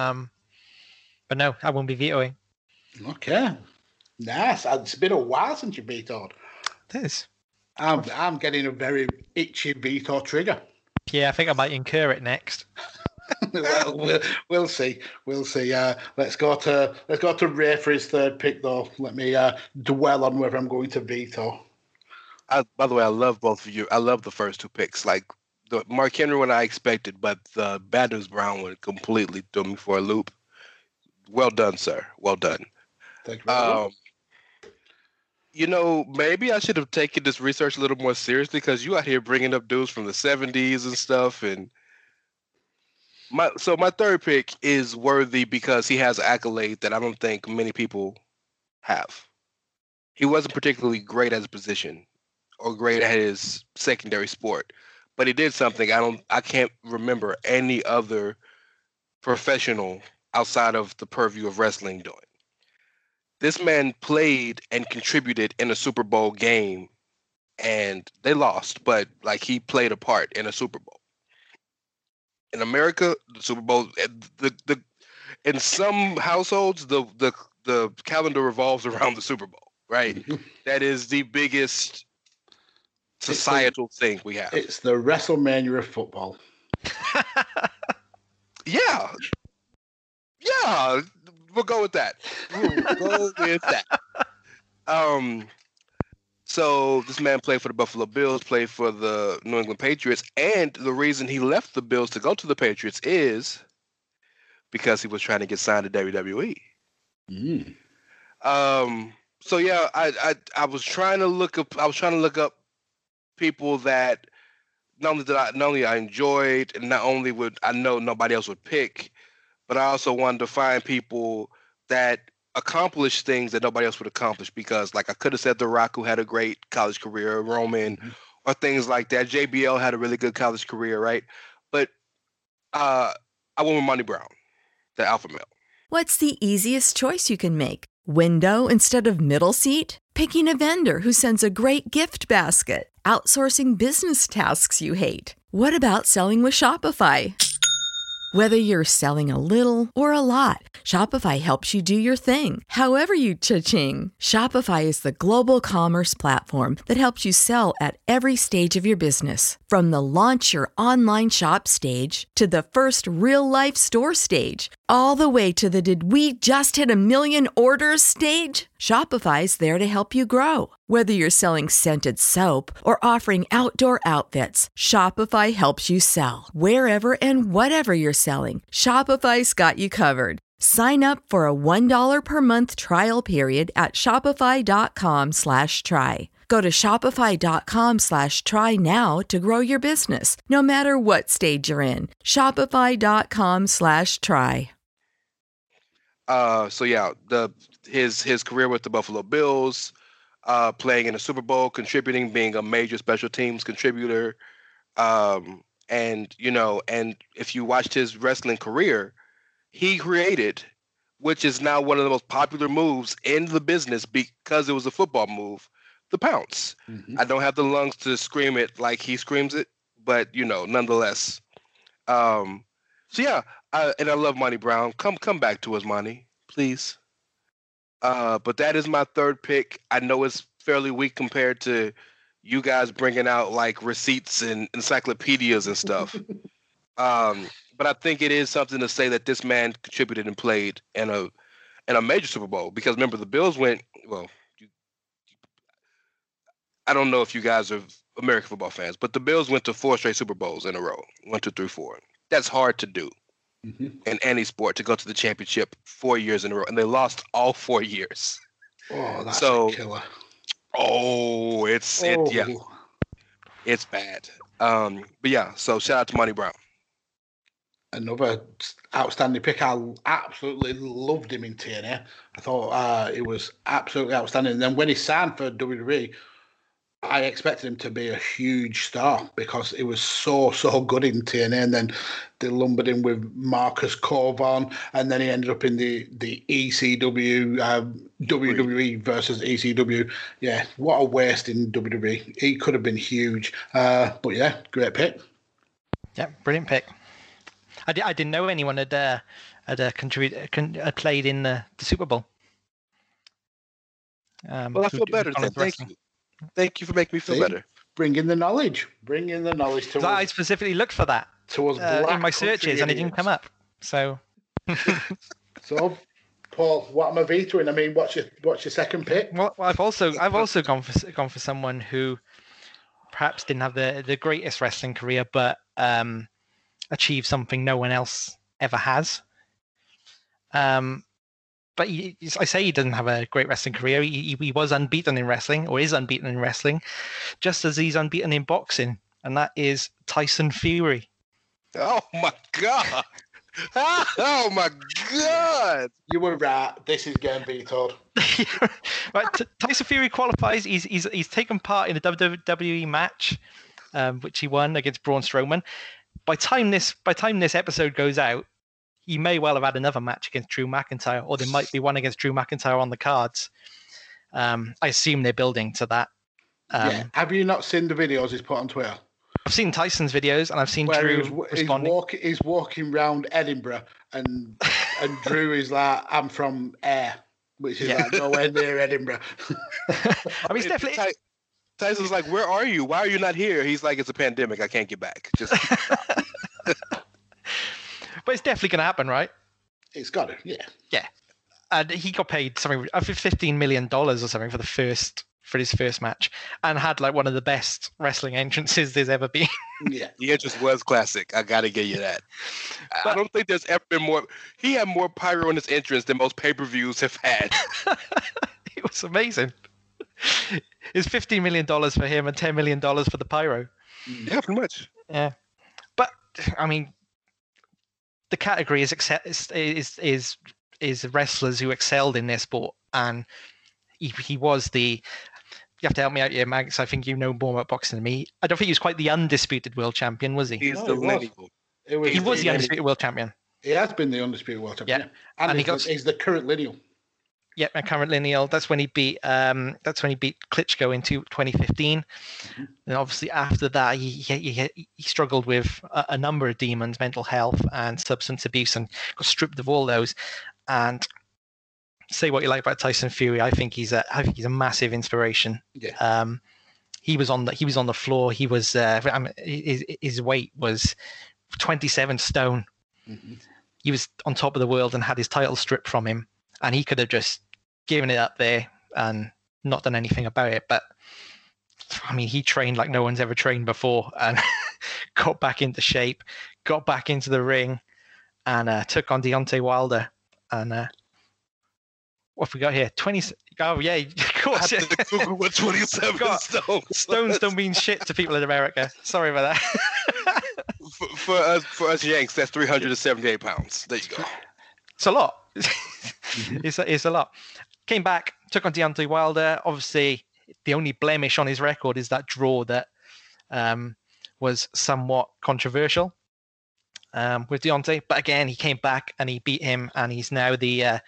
But no, I won't be vetoing. Okay, nice. It's been a while since you vetoed. It is. I'm getting a very itchy veto trigger. Yeah, I think I might incur it next. Well, we'll see. We'll see. Let's go to Ray for his third pick, though. Let me dwell on whether I'm going to veto. By the way, I love both of you. I love the first two picks. Like the Mark Henry one, I expected, but the Bad News Brown one completely threw me for a loop. Well done, sir. Well done. Thank you very much. You know, maybe I should have taken this research a little more seriously, because you out here bringing up dudes from the 70s and stuff. And my third pick is worthy because he has an accolade that I don't think many people have. He wasn't particularly great at his position or great at his secondary sport, but he did something I can't remember any other professional outside of the purview of wrestling doing. This man played and contributed in a Super Bowl game, and they lost, but like he played a part in a Super Bowl. In America, the Super Bowl, the in some households, the calendar revolves around the Super Bowl, right? That is the biggest societal thing we have. It's the WrestleMania of football. Yeah. We'll go with that. So this man played for the Buffalo Bills, played for the New England Patriots, and the reason he left the Bills to go to the Patriots is because he was trying to get signed to WWE. So yeah, I was trying to look up people that not only I enjoyed, and not only would I know nobody else would pick, but I also wanted to find people that accomplished things that nobody else would accomplish. Because, like, I could have said The Rock, who had a great college career, Roman, or things like that. JBL had a really good college career, right? But I went with Monty Brown, the alpha male. What's the easiest choice you can make? Window instead of middle seat? Picking a vendor who sends a great gift basket? Outsourcing business tasks you hate? What about selling with Shopify? Whether you're selling a little or a lot, Shopify helps you do your thing, however you cha-ching. Shopify is the global commerce platform that helps you sell at every stage of your business. From the launch your online shop stage to the first real-life store stage, all the way to the did we just hit 1 million orders stage. Shopify's there to help you grow. Whether you're selling scented soap or offering outdoor outfits, Shopify helps you sell. Wherever and whatever you're selling, Shopify's got you covered. Sign up for a $1 per month trial period at shopify.com/try. Go to shopify.com/try now to grow your business, no matter what stage you're in. Shopify.com/try. So yeah, his career with the Buffalo Bills, playing in the Super Bowl, contributing, being a major special teams contributor, and if you watched his wrestling career, he created, which is now one of the most popular moves in the business because it was a football move, the pounce. I don't have the lungs to scream it like he screams it, but nonetheless. So yeah, and I love Monty Brown. Come back to us, Monty, please. But that is my third pick. I know it's fairly weak compared to you guys bringing out like receipts and encyclopedias and stuff. But I think it is something to say that this man contributed and played in a major Super Bowl. Because remember, the Bills went, I don't know if you guys are American football fans, but the Bills went to 4 straight Super Bowls in a row. 1, 2, 3, 4. That's hard to do in any sport, to go to the championship 4 years in a row. And they lost all 4 years. Oh, that's a killer. Oh, it's bad. But yeah, so shout out to Monty Brown. Another outstanding pick. I absolutely loved him in TNA. I thought it was absolutely outstanding. And then when he signed for WWE, I expected him to be a huge star because it was so good in TNA. And then they lumbered him with Marcus Corvon, and then he ended up in the ECW, WWE versus ECW. Yeah, what a waste in WWE. He could have been huge. But yeah, great pick. Yeah, brilliant pick. I didn't know anyone had played in the Super Bowl. Well, I feel better. Thank you. Thank you for making me feel better. Bring in the knowledge. To us. I specifically looked for that in my searches, and it didn't come up. So, so Paul, what am I vetoing? I mean, what's your second pick? Well, I've also gone for someone who perhaps didn't have the greatest wrestling career, but achieved something no one else ever has. But I say he doesn't have a great wrestling career. He was unbeaten in wrestling, or is unbeaten in wrestling, just as he's unbeaten in boxing, and that is Tyson Fury. Oh my God! Oh my God! You were right. This is getting vetoed. Right, Tyson Fury qualifies. He's taken part in a WWE match, which he won against Braun Strowman. By time this episode goes out, he may well have had another match against Drew McIntyre, or there might be one against Drew McIntyre on the cards. I assume they're building to that. Yeah. Have you not seen the videos he's put on Twitter? I've seen Tyson's videos, and I've seen Drew responding. He's walking around Edinburgh, and Drew is like, "I'm from Ayr," which is like nowhere near Edinburgh. I mean, it's definitely. Tyson's like, "Where are you? Why are you not here?" He's like, "It's a pandemic. I can't get back." Just. But it's definitely going to happen, right? It's got to, yeah. Yeah. And he got paid something, $15 million or something for his first match, and had like one of the best wrestling entrances there's ever been. Yeah. The entrance was classic. I got to give you that. But I don't think there's ever been more. He had more pyro in his entrance than most pay-per-views have had. It was amazing. It's $15 million for him and $10 million for the pyro. Yeah, pretty much. Yeah, but I mean, the category is wrestlers who excelled in their sport, and he was the. You have to help me out here, Max. I think you know more about boxing than me. I don't think he was quite the undisputed world champion, was he? He's the lineal. He was the undisputed world champion. He has been the undisputed world champion. Yeah. And he's the current lineal. Yeah, my current lineal. That's when he beat. That's when he beat Klitschko in 2015. Mm-hmm. And obviously after that, he struggled with a number of demons, mental health and substance abuse, and got stripped of all those. And say what you like about Tyson Fury, I think he's a massive inspiration. Yeah. He was on the floor. He was his weight was 27 stone. Mm-hmm. He was on top of the world and had his title stripped from him, and he could have just given it up there and not done anything about it. But I mean, he trained like no one's ever trained before, and got back into shape, got back into the ring, and took on Deontay Wilder. And what have we got here? 20. Oh yeah, of course. I had to Google what 27 stones. Stones don't mean shit to people in America. Sorry about that. for us Yanks, that's 378 pounds. There you go. It's a lot. It's a lot. Came back, took on Deontay Wilder. Obviously, the only blemish on his record is that draw that was somewhat controversial with Deontay. But again, he came back and he beat him, and he's now the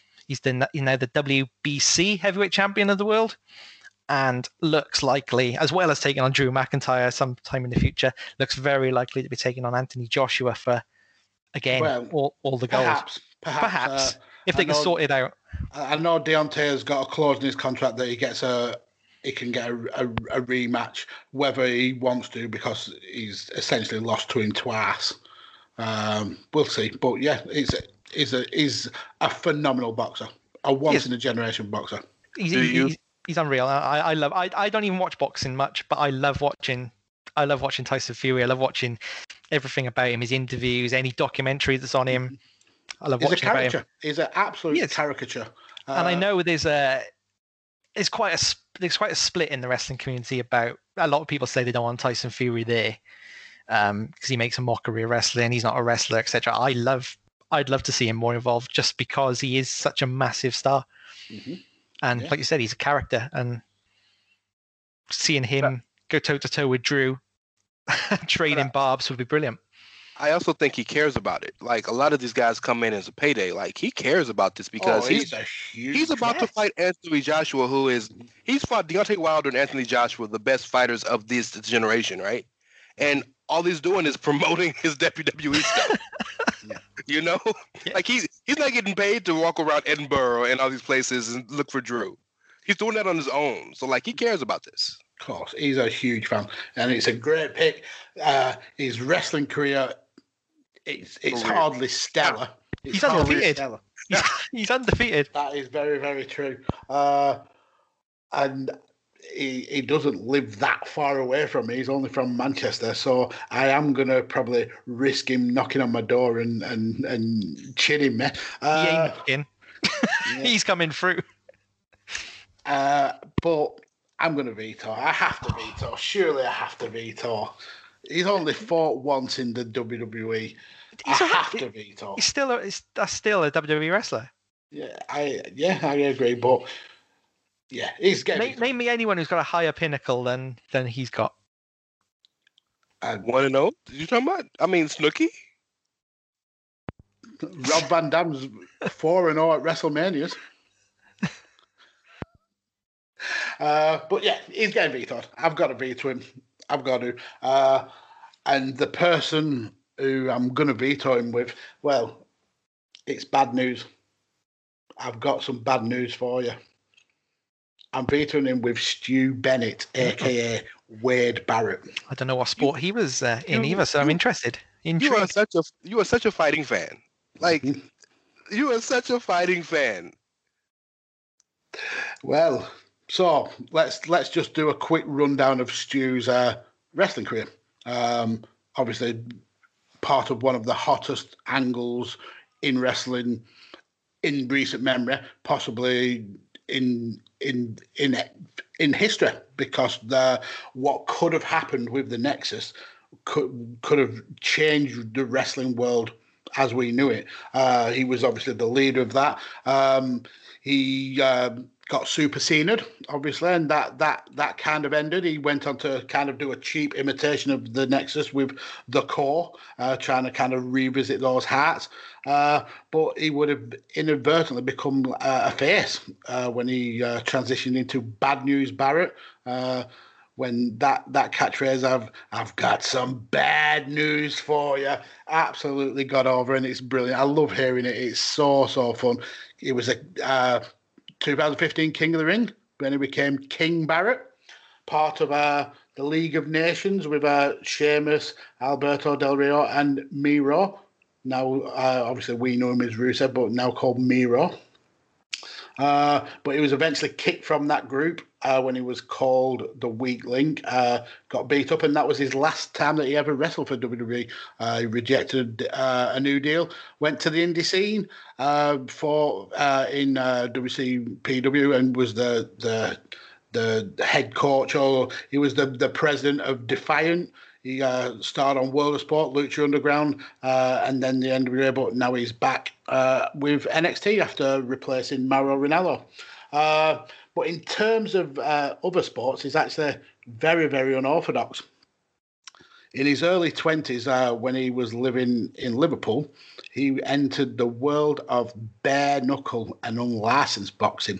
WBC heavyweight champion of the world, and looks likely, as well as taking on Drew McIntyre sometime in the future, looks very likely to be taking on Anthony Joshua for, again, all the gold. Perhaps if they can sort it out. I know Deontay has got a clause in his contract that he can get a rematch, whether he wants to, because he's essentially lost to him twice. We'll see, but yeah, he's a phenomenal boxer, a once in a generation boxer. He's unreal. I don't even watch boxing much, but I love watching Tyson Fury. I love watching everything about him, his interviews, any documentary that's on him. I love watching about him. He's an absolute caricature. And I know there's quite a split in the wrestling community about, a lot of people say they don't want Tyson Fury there because he makes a mockery of wrestling, he's not a wrestler, etc. I'd love to see him more involved, just because he is such a massive star. Mm-hmm. And like you said, he's a character, and seeing him go toe to toe with Drew, trading barbs would be brilliant. I also think he cares about it. Like, a lot of these guys come in as a payday. Like, he cares about this because he's about to fight Anthony Joshua, he's fought Deontay Wilder and Anthony Joshua, the best fighters of this generation, right? And all he's doing is promoting his WWE stuff. Yeah. You know? Yeah. Like, he's not getting paid to walk around Edinburgh and all these places and look for Drew. He's doing that on his own. So, like, he cares about this. Of course. He's a huge fan. And it's a great pick. His wrestling career, it's hardly stellar. He's undefeated. He's undefeated. That is very, very true. And he doesn't live that far away from me. He's only from Manchester, so I am gonna probably risk him knocking on my door and chinning me. He ain't knocking. He's coming through. But I'm gonna veto. I have to veto. Surely I have to veto. He's only fought once in the WWE. I have to veto. He's still a WWE wrestler. Yeah, I agree, but yeah, he's getting. Name me anyone who's got a higher pinnacle than he's got. I want to know. Did you talking about? I mean, Snooki. Rob Van Dam's 4-0 at WrestleManias. But yeah, he's getting vetoed. I've got to veto him. I've got to. And the person who I'm going to veto him with, well, it's bad news. I've got some bad news for you. I'm vetoing him with Stu Bennett, a.k.a. Wade Barrett. I don't know what sport he was in either, so I'm interested. You are such a fighting fan. Like, you are such a fighting fan. Well, so let's just do a quick rundown of Stu's wrestling career. Obviously, part of one of the hottest angles in wrestling in recent memory, possibly in history, because what could have happened with the Nexus could have changed the wrestling world as we knew it. He was obviously the leader of that. He got superseded, obviously, and that kind of ended. He went on to kind of do a cheap imitation of the Nexus with the Core, trying to kind of revisit those hearts. But he would have inadvertently become a face when he transitioned into Bad News Barrett. When that catchphrase, I've got some bad news for you, absolutely got over, and it's brilliant. I love hearing it. It's so fun. It was a 2015 King of the Ring when he became King Barrett, part of the League of Nations with Sheamus, Alberto Del Rio, and Miro. Now, obviously, we know him as Rusev, but now called Miro. But he was eventually kicked from that group when he was called the Weak Link, got beat up, and that was his last time that he ever wrestled for WWE. He rejected a new deal, went to the indie scene in WCPW, and was the head coach, or he was the president of Defiant. He started on World of Sport, Lucha Underground, and then the NWA, but now he's back with NXT after replacing Mauro Ranallo. But in terms of other sports, he's actually very, very unorthodox. In his early 20s, when he was living in Liverpool, he entered the world of bare knuckle and unlicensed boxing.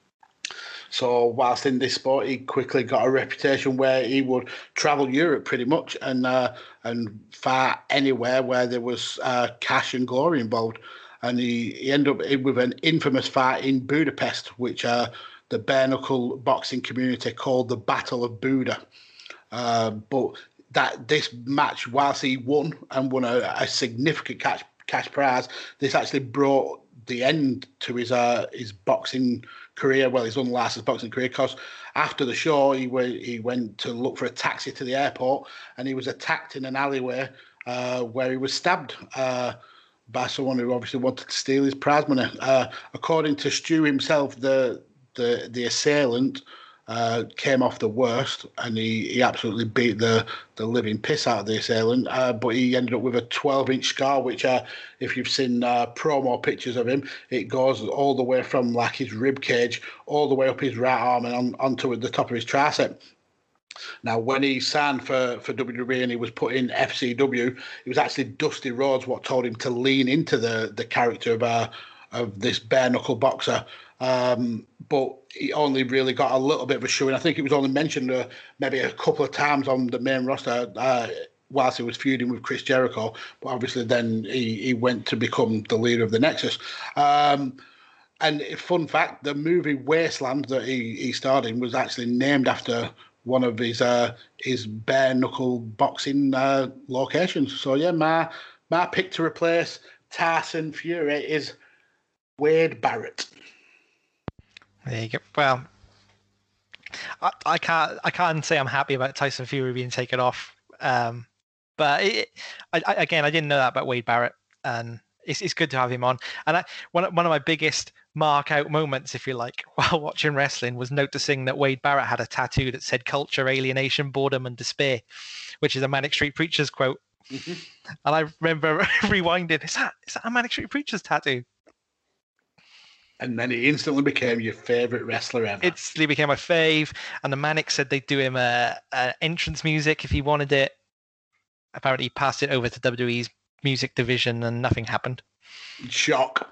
So whilst in this sport, he quickly got a reputation where he would travel Europe pretty much and fight anywhere where there was cash and glory involved. And he ended up with an infamous fight in Budapest, which the bare knuckle boxing community called the Battle of Buda. But this match, whilst he won a significant cash prize, this actually brought the end to his boxing career, his unlicensed boxing career, because after the show he went to look for a taxi to the airport, and he was attacked in an alleyway where he was stabbed by someone who obviously wanted to steal his prize money. According to Stu himself, the assailant came off the worst, and he absolutely beat the living piss out of the assailant. But he ended up with a 12-inch scar, which, if you've seen promo pictures of him, it goes all the way from like his rib cage all the way up his right arm and onto the top of his tricep. Now, when he signed for WWE and he was put in FCW, it was actually Dusty Rhodes what told him to lean into the character of this bare knuckle boxer. But he only really got a little bit of a showing. I think it was only mentioned maybe a couple of times on the main roster whilst he was feuding with Chris Jericho. But obviously then he went to become the leader of the Nexus. And fun fact, the movie Wasteland that he starred in was actually named after one of his bare knuckle boxing locations. So yeah, my pick to replace Tyson Fury is Wade Barrett. There you go. Well, I can't say I'm happy about Tyson Fury being taken off. But I didn't know that about Wade Barrett, and it's good to have him on. And one of my biggest mark out moments, if you like, while watching wrestling was noticing that Wade Barrett had a tattoo that said "Culture, Alienation, Boredom, and Despair," which is a Manic Street Preachers quote. Mm-hmm. And I remember rewinding, is that a Manic Street Preachers tattoo? And then he instantly became your favourite wrestler ever. Instantly became my fave. And the Manic said they'd do him a entrance music if he wanted it. Apparently he passed it over to WWE's music division and nothing happened. Shock.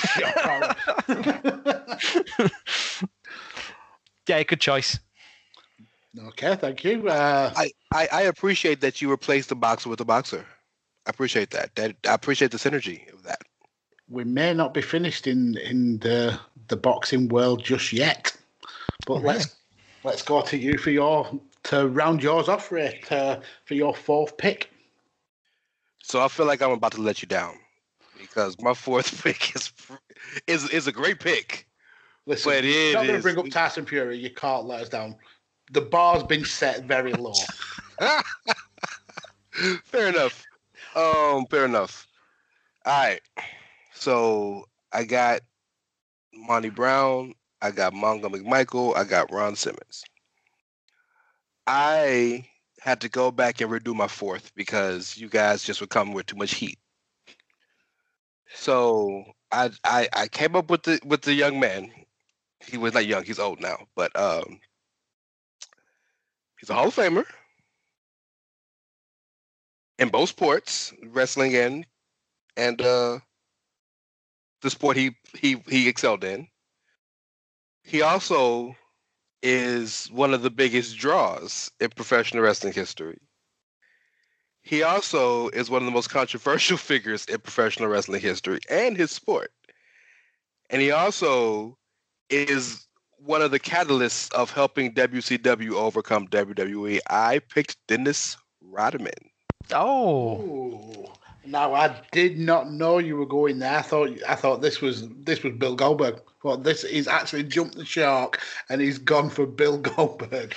Yeah, good choice. Okay, thank you. I appreciate that you replaced the boxer with the boxer. I appreciate that. I appreciate the synergy of that. We may not be finished in the boxing world just yet, but let's go to you to round yours off, Ray, for your fourth pick. So I feel like I'm about to let you down because my fourth pick is a great pick. Listen, but you're not going to bring up Tyson Fury. You can't let us down. The bar's been set very low. Fair enough. Fair enough. All right. So I got Monty Brown. I got Mongo McMichael, I got Ron Simmons. I had to go back and redo my fourth because you guys just were coming with too much heat. So I came up with the young man. He was not young, he's old now, but he's a Hall of Famer in both sports, wrestling and the sport he excelled in. He also is one of the biggest draws in professional wrestling history. He also is one of the most controversial figures in professional wrestling history and his sport. And he also is one of the catalysts of helping WCW overcome WWE. I picked Dennis Rodman. Oh. Ooh. Now I did not know you were going there. I thought this was Bill Goldberg. Well, he's actually jumped the shark and he's gone for Bill Goldberg.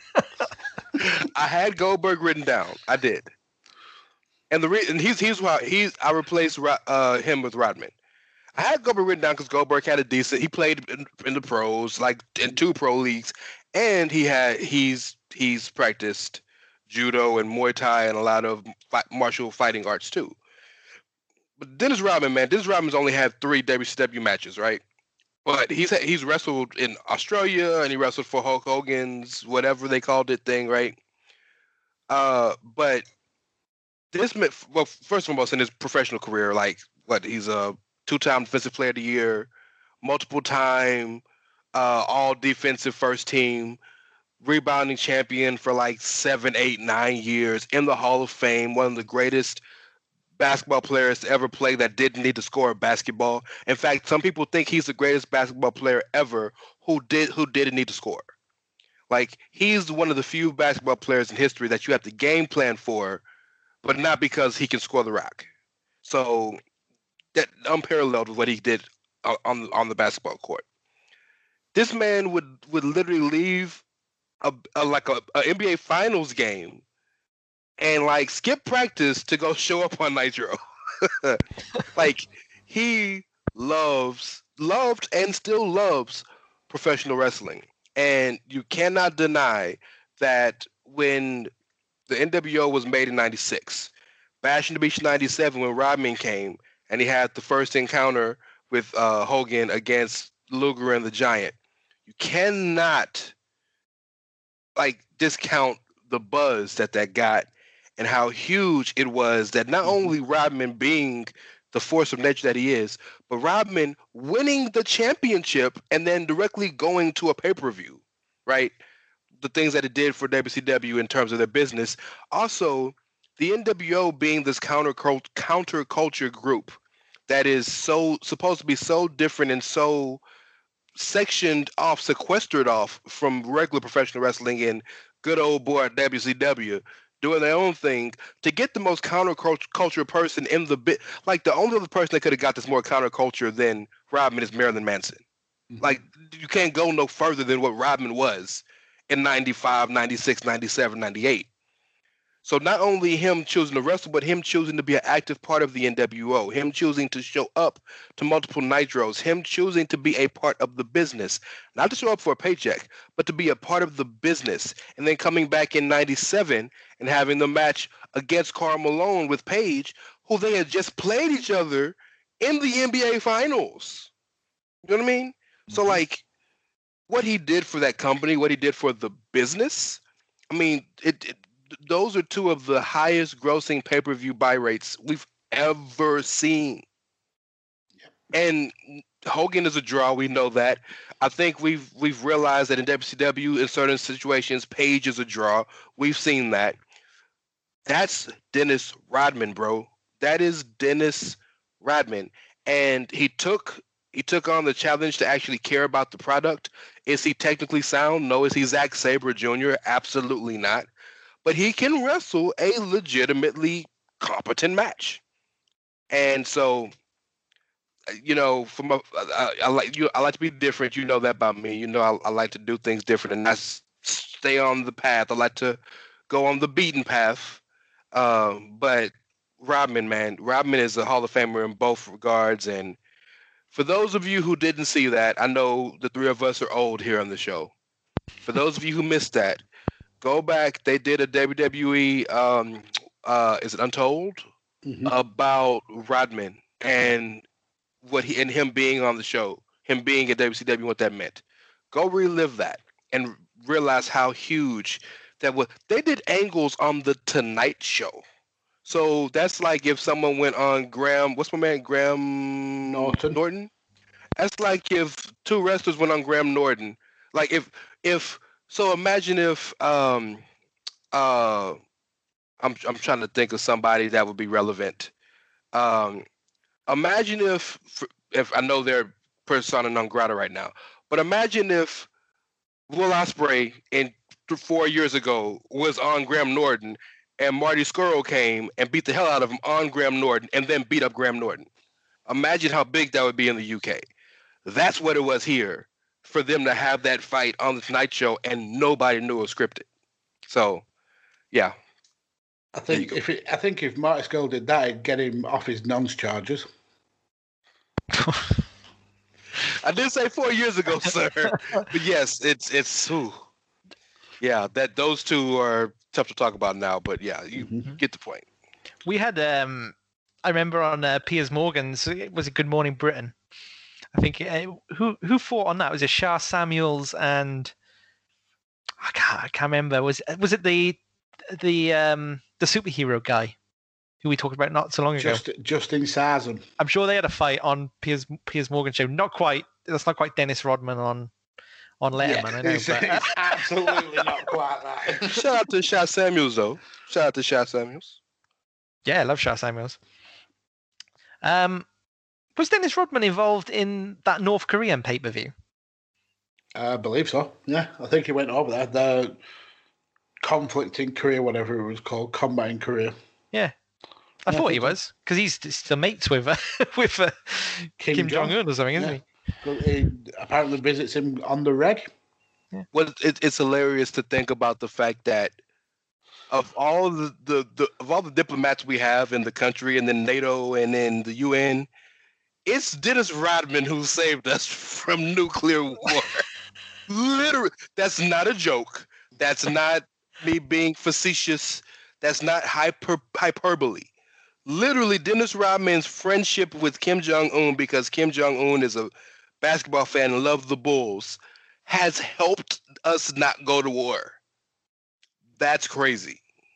I had Goldberg written down. I did, and the reason I replaced him with Rodman. I had Goldberg written down because Goldberg had a decent. He played in the pros, like in 2 pro leagues, and he's practiced judo and Muay Thai and a lot of martial fighting arts too. But Dennis Rodman's only had 3 WCW matches, right? But he's wrestled in Australia and he wrestled for Hulk Hogan's whatever they called it thing, right? But this meant, well, first and foremost, in his professional career, he's a 2-time Defensive Player of the Year, multiple-time all defensive first team, rebounding champion for 7, 8, 9 years, in the Hall of Fame, one of the greatest basketball players to ever play that didn't need to score a basketball. In fact, some people think he's the greatest basketball player ever who didn't need to score. He's one of the few basketball players in history that you have to game plan for, but not because he can score the rock. So that unparalleled with what he did on the basketball court. This man would literally leave a NBA Finals game and skip practice to go show up on Nitro. He loved and still loves professional wrestling. And you cannot deny that when the NWO was made in 96, Bash in the Beach 97, when Rodman came and he had the first encounter with Hogan against Luger and the Giant, you cannot discount the buzz that got and how huge it was that not only Rodman being the force of nature that he is, but Rodman winning the championship and then directly going to a pay-per-view, right? The things that it did for WCW in terms of their business. Also, the NWO being this counterculture group that is so supposed to be so different and so sequestered off from regular professional wrestling and good old boy at WCW, doing their own thing, to get the most counterculture person in the bit. The only other person that could have got this more counterculture than Rodman is Marilyn Manson. Mm-hmm. You can't go no further than what Rodman was in 95, 96, 97, 98. So not only him choosing to wrestle, but him choosing to be an active part of the NWO, him choosing to show up to multiple Nitros, him choosing to be a part of the business, not to show up for a paycheck, but to be a part of the business. And then coming back in 97 and having the match against Karl Malone with Paige, who they had just played each other in the NBA Finals. You know what I mean? Mm-hmm. So what he did for that company, what he did for the business, I mean, those are 2 of the highest grossing pay-per-view buy rates we've ever seen. Yep. And Hogan is a draw. We know that. I think we've realized that in WCW, in certain situations, Paige is a draw. We've seen that. That's Dennis Rodman, bro. That is Dennis Rodman. And he took on the challenge to actually care about the product. Is he technically sound? No. Is he Zack Sabre Jr.? Absolutely not. But he can wrestle a legitimately competent match. And so, I like to be different. You know that about me. I like to do things different and not stay on the path. I like to go on the beaten path. But Rodman is a Hall of Famer in both regards. And For those of you who didn't see that, I know the three of us are old here on the show. For those of you who missed that, go back. They did a WWE, is it Untold? About Rodman and him being on the show, him being at WCW, what that meant. Go relive that and realize how huge that was. They did angles on the Tonight Show. So that's like if someone went on what's my man, Graham Norton? That's like if two wrestlers went on Graham Norton. Like so imagine if I'm trying to think of somebody that would be relevant. Imagine if I know they're persona non grata right now, but imagine if Will Ospreay 4 years ago was on Graham Norton and Marty Scurll came and beat the hell out of him on Graham Norton and then beat up Graham Norton. Imagine how big that would be in the UK. That's what it was here for them to have that fight on the Tonight Show and nobody knew it was scripted. So, yeah. I think if Marty Scurll did that, it'd get him off his nonce charges. I did say 4 years ago, sir. But yes, it's yeah, that those two are tough to talk about now, but yeah, you get the point. We had I remember on Piers Morgan's, it was a Good Morning Britain. I think who fought on that? Was it Shah Samuels and I can't remember. Was it the superhero guy who we talked about not so long ago? Justin Sarzan. I'm sure they had a fight on Piers Morgan show. Not quite. That's not quite Dennis Rodman on Letterman. Yeah, I know, it's absolutely not quite that. Shout out to Shah Samuels, though. Shout out to Shah Samuels. Yeah, I love Shah Samuels. Was Dennis Rodman involved in that North Korean pay-per-view? I believe so. Yeah, I think he went over there. The conflict in Korea, whatever it was called, combat in Korea. Yeah. I thought he was, because he's still mates with Kim Jong-un or something, isn't he? He apparently visits him on the reg. Yeah. Well, it's hilarious to think about the fact that of all the diplomats we have in the country and then NATO and then the UN, it's Dennis Rodman who saved us from nuclear war. Literally, that's not a joke. That's not me being facetious. That's not hyperbole. Literally, Dennis Rodman's friendship with Kim Jong-un, because Kim Jong-un is a basketball fan and loves the Bulls, has helped us not go to war. That's crazy.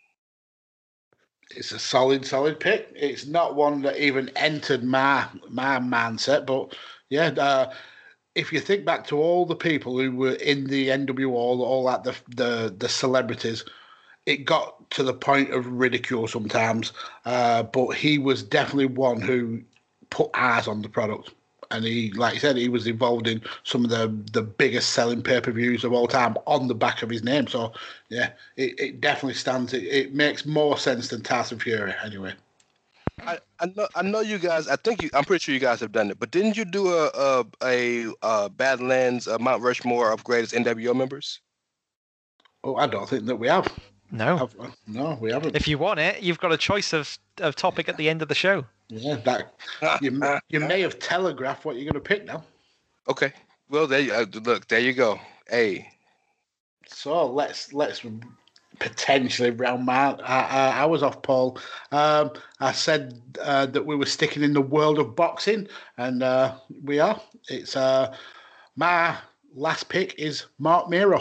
It's a solid pick. It's not one that even entered my mindset, but yeah, if you think back to all the people who were in the NWO, all that the celebrities, it got to the point of ridicule sometimes, but he was definitely one who put eyes on the product. And he, like you said, he was involved in some of the biggest selling pay-per-views of all time on the back of his name. So, yeah, it definitely stands. It makes more sense than Tyson Fury, anyway. I know you guys. I'm pretty sure you guys have done it. But didn't you do a Badlands Mount Rushmore of greatest NWO members? Oh, I don't think that we have. No, we haven't. If you want it, you've got a choice of topic at the end of the show. Yeah, you may have telegraphed what you're going to pick now. Okay. Well, there you go. Hey. So let's potentially round I was off, Paul. I said that we were sticking in the world of boxing, and we are. It's my last pick is Marc Mero.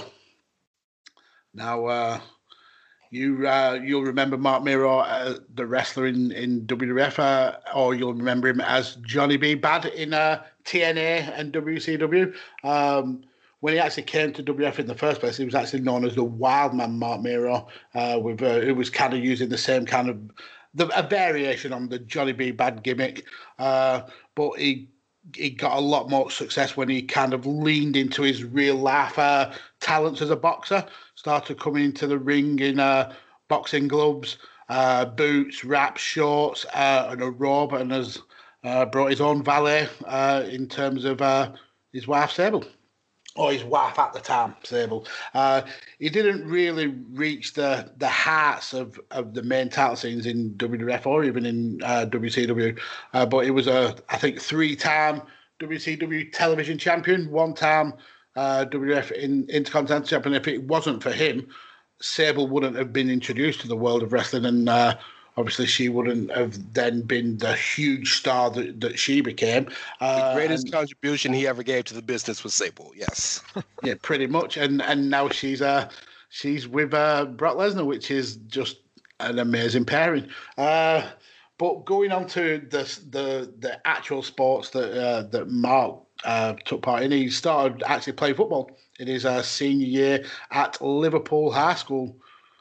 Now, you'll remember Marc Mero, the wrestler in WWF, or you'll remember him as Johnny B. Bad in TNA and WCW. When he actually came to WWF in the first place, he was actually known as the Wildman Marc Mero. It was kind of using the same kind of a variation on the Johnny B. Bad gimmick, but he got a lot more success when he kind of leaned into his real life talents as a boxer. Started coming into the ring in boxing gloves, boots, wraps, shorts, and a robe, and has brought his own valet in terms of his wife, Sable. Or his wife at the time, Sable. He didn't really reach the hearts of the main title scenes in WWF or even in WCW, but he was I think 3-time WCW television champion, one-time WWF Intercontinental champion. If it wasn't for him, Sable wouldn't have been introduced to the world of wrestling, and obviously she wouldn't have then been the huge star that she became. The greatest contribution he ever gave to the business was Sable, yes. Yeah, pretty much. And now she's with Brock Lesnar, which is just an amazing pairing. But going on to the actual sports that Mark took part in, he started actually playing football in his senior year at Liverpool High School,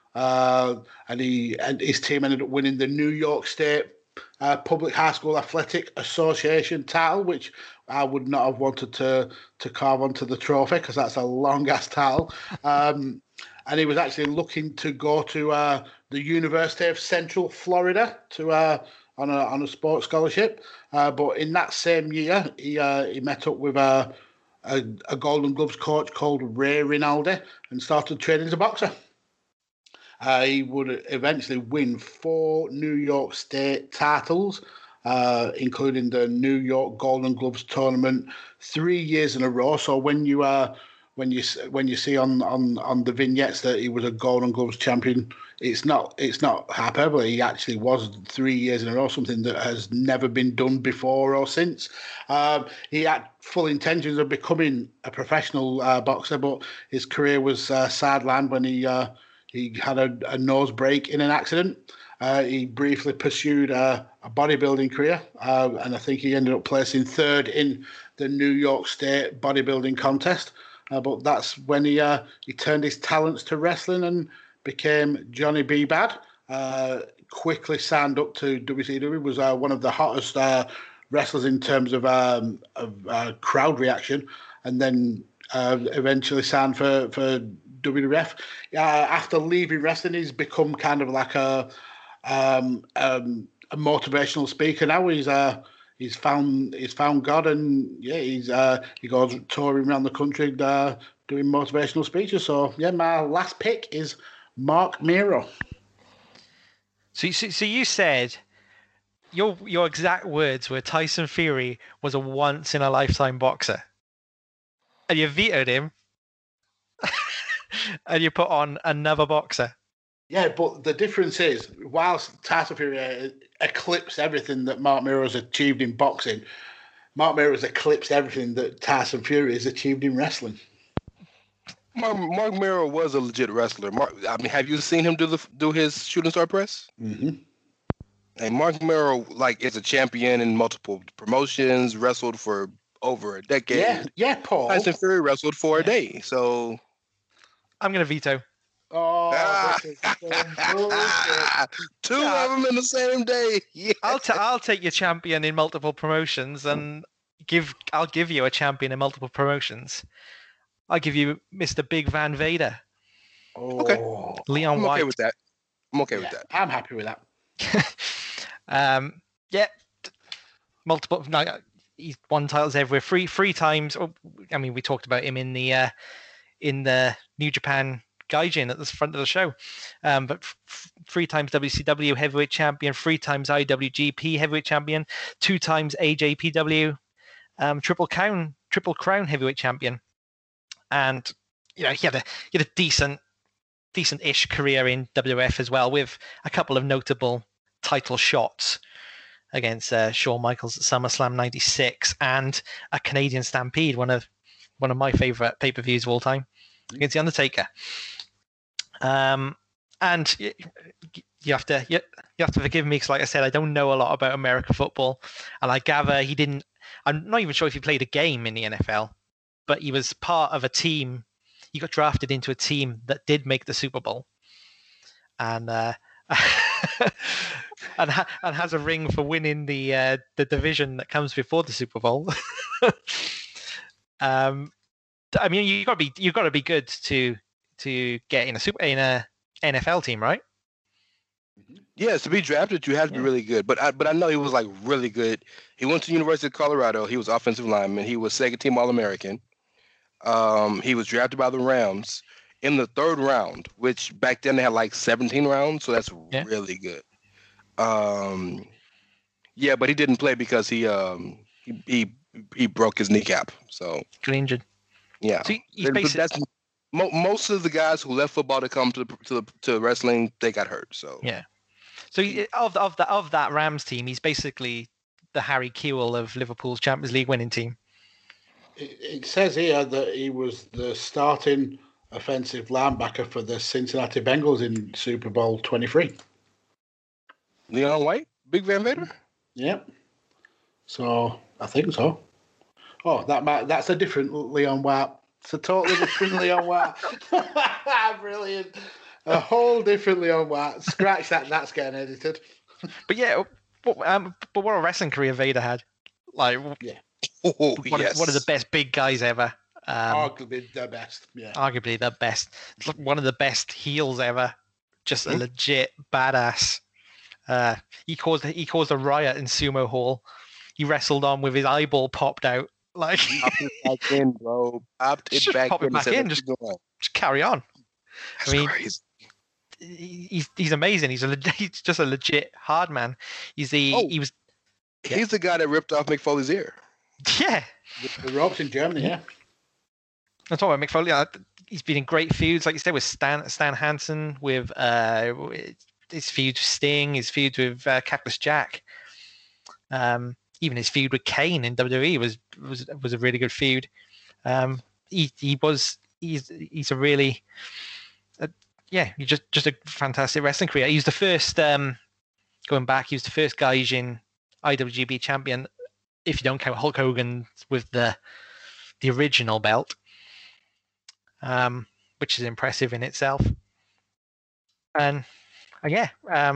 and his team ended up winning the New York State Public High School Athletic Association title, which I would not have wanted to carve onto the trophy because that's a long ass title. And he was actually looking to go to the University of Central Florida to on a sports scholarship. But in that same year, he met up with a Golden Gloves coach called Ray Rinaldi and started training as a boxer. He would eventually win 4 New York State titles, including the New York Golden Gloves tournament 3 years in a row. So when you see on the vignettes that he was a Golden Gloves champion, it's not hyperbole. He actually was 3 years in a row, something that has never been done before or since. He had full intentions of becoming a professional boxer, but his career was sidelined when he had a nose break in an accident. He briefly pursued a bodybuilding career, and I think he ended up placing 3rd in the New York State bodybuilding contest. But that's when he turned his talents to wrestling and became Johnny B. Bad. Quickly signed up to WCW, was one of the hottest wrestlers in terms of crowd reaction, and then eventually signed for WWF. After leaving wrestling, he's become kind of like a motivational speaker now. He's found God, and yeah, he goes touring around the country doing motivational speeches. So yeah, my last pick is Mark Miro. So you said your exact words were Tyson Fury was a once in a lifetime boxer, and you vetoed him, and you put on another boxer. Yeah, but the difference is, whilst Tyson Fury eclipsed everything that Mark Miro has achieved in boxing, Mark Miro has eclipsed everything that Tyson Fury has achieved in wrestling. Mark Miro was a legit wrestler. Have you seen him do his shooting star press? Mm-hmm. And Mark Miro, is a champion in multiple promotions, wrestled for over a decade. Yeah, Paul. Tyson Fury wrestled for a day, so I'm going to veto. Oh, this is so bullshit. Two of them in the same day. Yeah. I'll take your champion in multiple promotions, and I'll give you a champion in multiple promotions. I'll give you Mr. Big Van Vader. Oh. Okay. Leon I'm White. okay with that. I'm okay with that. I'm happy with that. Yeah. Multiple. No, he's won titles everywhere. Three times. We talked about him in the New Japan Gaijin at the front of the show. But 3 times WCW heavyweight champion, 3 times IWGP heavyweight champion, 2 times AJPW triple crown heavyweight champion. And he had a decent-ish career in WWF as well, with a couple of notable title shots against Shawn Michaels at SummerSlam '96 and a Canadian Stampede, one of my favorite pay-per-views of all time, against The Undertaker. And you have to forgive me because, like I said, I don't know a lot about American football, and I gather he didn't. I'm not even sure if he played a game in the NFL, but he was part of a team. He got drafted into a team that did make the Super Bowl, and and has a ring for winning the division that comes before the Super Bowl. You got to be good to get in a NFL team, right? Yes, to be drafted, you have to be really good. But I know he was really good. He went to the University of Colorado. He was offensive lineman. He was second team All-American. He was drafted by the Rams in the 3rd round, which back then they had 17 rounds, so that's really good. But he didn't play because he he broke his kneecap. So got injured. yeah, So he's But basically that's most of the guys who left football to come to wrestling, they got hurt. So yeah. So of that Rams team, he's basically the Harry Kewell of Liverpool's Champions League winning team. It says here that he was the starting offensive linebacker for the Cincinnati Bengals in Super Bowl 23. Leon White, Big Van Vader. Yep. So I think so. Oh, that's a different Leon White. It's a totally different Leon White. Brilliant. A whole different Leon White. Scratch that. That's getting edited. But yeah, but what a wrestling career Vader had. Like, yeah. One of the best big guys ever. Arguably the best. Yeah. Arguably the best. One of the best heels ever. Just a legit badass. He caused a riot in Sumo Hall. He wrestled on with his eyeball popped out. Like, popped it back in, bro. Popped it back in. Just carry on. That's crazy. He's amazing. He's just a legit hard man. He's the guy that ripped off Mick Foley's ear. Yeah. The ropes in Germany, yeah. I'm talking about Mick Foley. He's been in great feuds, like you said, with Stan Hansen, with his feud with Sting, his feud with Cactus Jack. Even his feud with Kane in WWE was a really good feud. He's a really he's just a fantastic wrestling career. He was the first going back. He was the first Gaijin IWGP champion, if you don't count Hulk Hogan with the original belt, which is impressive in itself. And Vader.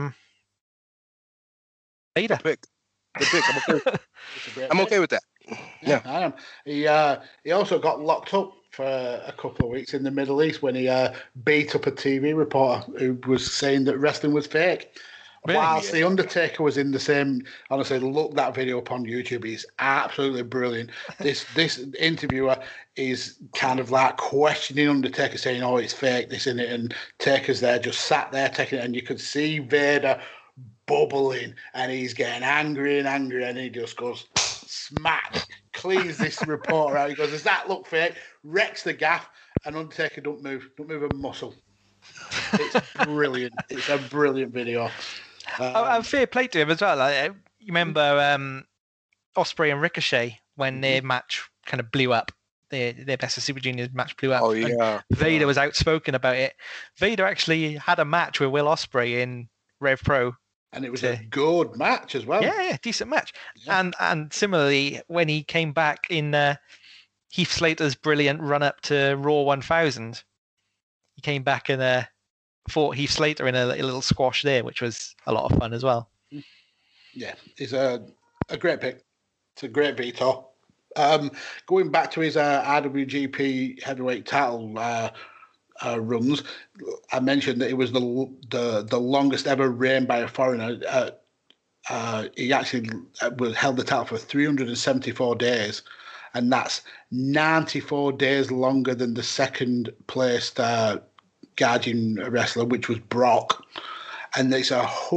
The pick. I'm okay with that. Yeah, I am. He also got locked up for a couple of weeks in the Middle East when he beat up a TV reporter who was saying that wrestling was fake. Really? Whilst The Undertaker was in the same, honestly, look that video up on YouTube. He's absolutely brilliant. This interviewer is kind of like questioning Undertaker, saying, "Oh, it's fake, this isn't it," and Taker's there, just sat there taking it, and you could see Vader bubbling, and he's getting angry, and he just goes smack, cleans this reporter out. He goes, "Does that look fake?" Wrecks the gaff, and Undertaker don't move a muscle. It's brilliant. It's a brilliant video. And fair play to him as well. Like, you remember Ospreay and Ricochet when their match kind of blew up. Their Best of Super Juniors match blew up. Oh yeah. Vader was outspoken about it. Vader actually had a match with Will Ospreay in Rev Pro. And it was a good match as well. Yeah, decent match. Yeah. And similarly, when he came back in Heath Slater's brilliant run up to Raw 1000, he came back and fought Heath Slater in a little squash there, which was a lot of fun as well. Yeah, it's a great pick. It's a great veto. Going back to his IWGP heavyweight title runs, I mentioned that it was the longest ever reign by a foreigner. He actually held the title for 374 days, and that's 94 days longer than the second placed Gaijin wrestler, which was Brock, and it's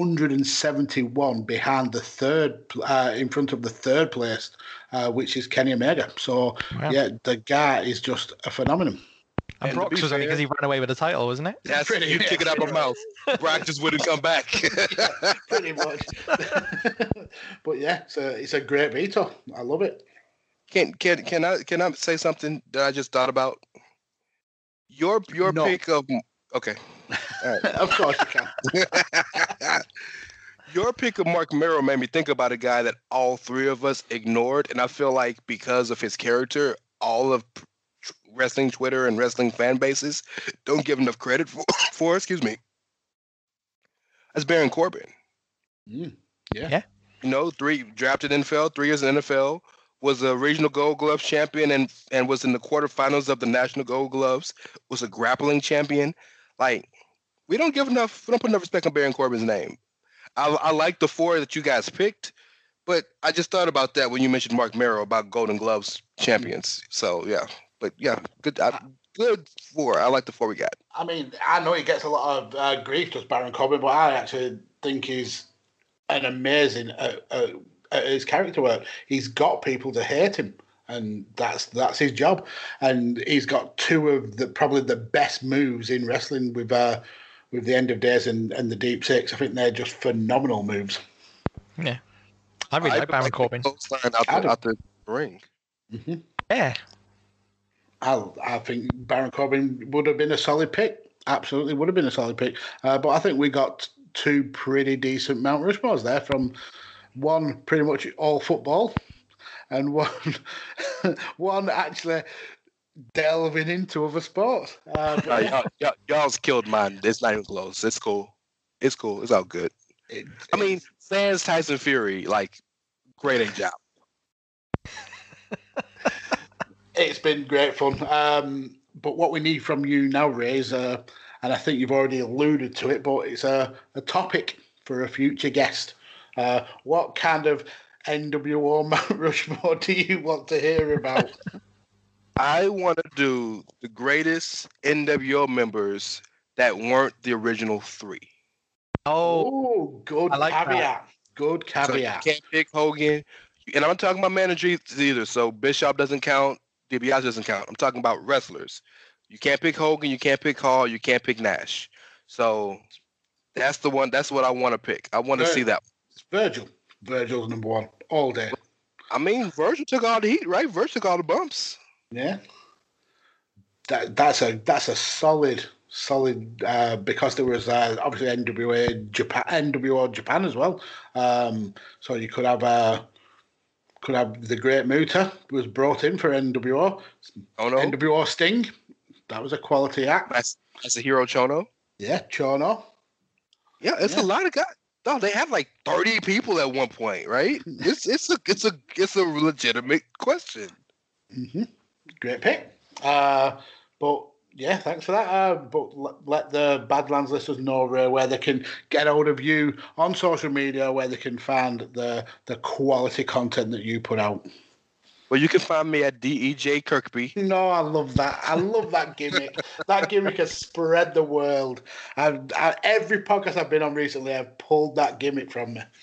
171 behind the third, in front of the third placed, which is Kenny Omega. So yeah, the guy is just a phenomenon. And Brock's was only because he ran away with the title, wasn't it? That's pretty. You kick it out my mouth. Brock just wouldn't come back. Pretty much. But yeah, it's a great veto. I love it. Can I say something that I just thought about? Your pick of okay. All right. Of course you can. Your pick of Mark Mero made me think about a guy that all three of us ignored, and I feel like because of his character, all of wrestling Twitter and wrestling fan bases don't give enough credit for. Excuse me. That's Baron Corbin. Yeah. You know, drafted NFL, 3 years in NFL, was a regional Gold Gloves champion and was in the quarterfinals of the National Gold Gloves, was a grappling champion. Like, we don't put enough respect on Baron Corbin's name. I like the 4 that you guys picked, but I just thought about that when you mentioned Mark Mero about Golden Gloves champions. So, yeah. But, yeah, good 4. I like the 4 we got. I mean, I know he gets a lot of grief, just Baron Corbin, but I actually think he's an amazing his character work. He's got people to hate him, and that's his job. And he's got two of probably the best moves in wrestling with the End of Days and the Deep Six. I think they're just phenomenal moves. Yeah, I really like Baron Corbin. Out the ring. Mm-hmm. Yeah, I think Baron Corbin would have been a solid pick. Absolutely would have been a solid pick. But I think we got two pretty decent Mount Rushmores there, from one pretty much all football and one actually delving into other sports. Y'all's killed mine. It's not even close. It's cool. It's all good. I mean, sans Tyson Fury, like, great job. It's been great fun. But what we need from you now, Ray, is, and I think you've already alluded to it, but it's a topic for a future guest. What kind of NWO Mount Rushmore do you want to hear about? I want to do the greatest NWO members that weren't the original three. Oh, good like caveat. that. Good caveat. So you can't pick Hogan. And I'm not talking about managers either. So Bischoff doesn't count. DiBiase doesn't count. I'm talking about wrestlers. You can't pick Hogan. You can't pick Hall. You can't pick Nash. So that's the one. That's what I want to pick. I want to see that. It's Virgil. Virgil's number one all day. I mean, Virgil took all the heat, right? Virgil took all the bumps. Yeah. That's a solid because there was obviously NWO Japan as well. So you could have the Great Muta was brought in for NWO. Oh no, NWO Sting. That was a quality act. That's a hero Chono. Yeah, Chono. Yeah, it's a lot of guys. No, they had like 30 people at one point, right? It's a legitimate question. Mm-hmm. Great pick. But yeah, thanks for that. But let the Badlands listeners know where they can get hold of you on social media, where they can find the quality content that you put out. Well, you can find me at DEJ Kirkby. No, I love that. I love that gimmick. That gimmick has spread the world. Every podcast I've been on recently, I've pulled that gimmick from me.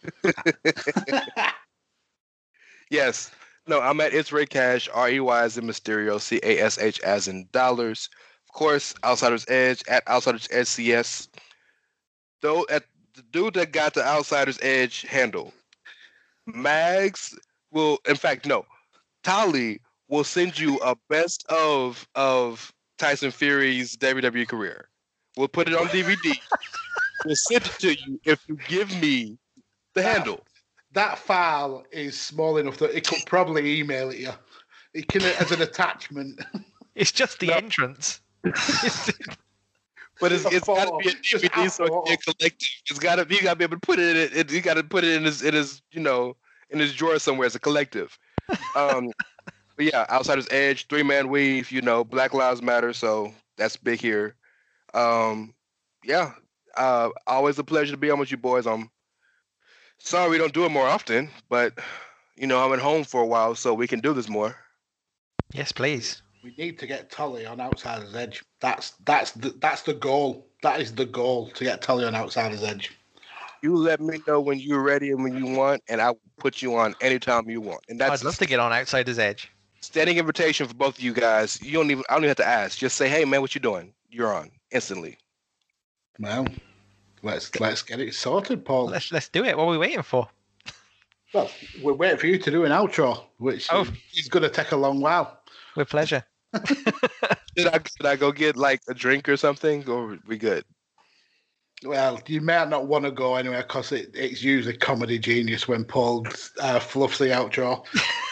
Yes. No, I'm at It's Ray Cash, REY as in Mysterio, CASH as in dollars. Of course, Outsiders Edge at Outsiders Edge CS. Though at the dude that got the Outsiders Edge handle, Mags will, in fact, no, Tali will send you a best of Tyson Fury's WWE career. We'll put it on DVD. We'll send it to you if you give me the handle. That file is small enough that it could probably email it you. It can as an attachment. It's just the entrance. But it's got to be a DVD, so it can't collective. It's got to be. You got to be able to put it in. You got to put it in his in his drawer somewhere as a collective. But yeah, Outsiders Edge, 3-man weave. Black Lives Matter, so that's big here. Yeah, always a pleasure to be on with you boys. I'm sorry we don't do it more often, but I'm at home for a while, so we can do this more. Yes, please. We need to get Tully on Outsider's Edge. That's the goal. That is the goal, to get Tully on Outsider's Edge. You let me know when you're ready and when you want, and I'll put you on anytime you want. And I'd love to get on Outsider's Edge. Standing invitation for both of you guys. I don't even have to ask. Just say, hey man, what you doing? You're on instantly. Well, let's get it sorted, Paul. Let's do it. What are we waiting for? Well, we're waiting for you to do an outro, which is going to take a long while. With pleasure. Should I go get like a drink or something, or are we good? Well, you may not want to go anywhere because it's usually comedy genius when Paul fluffs the outro.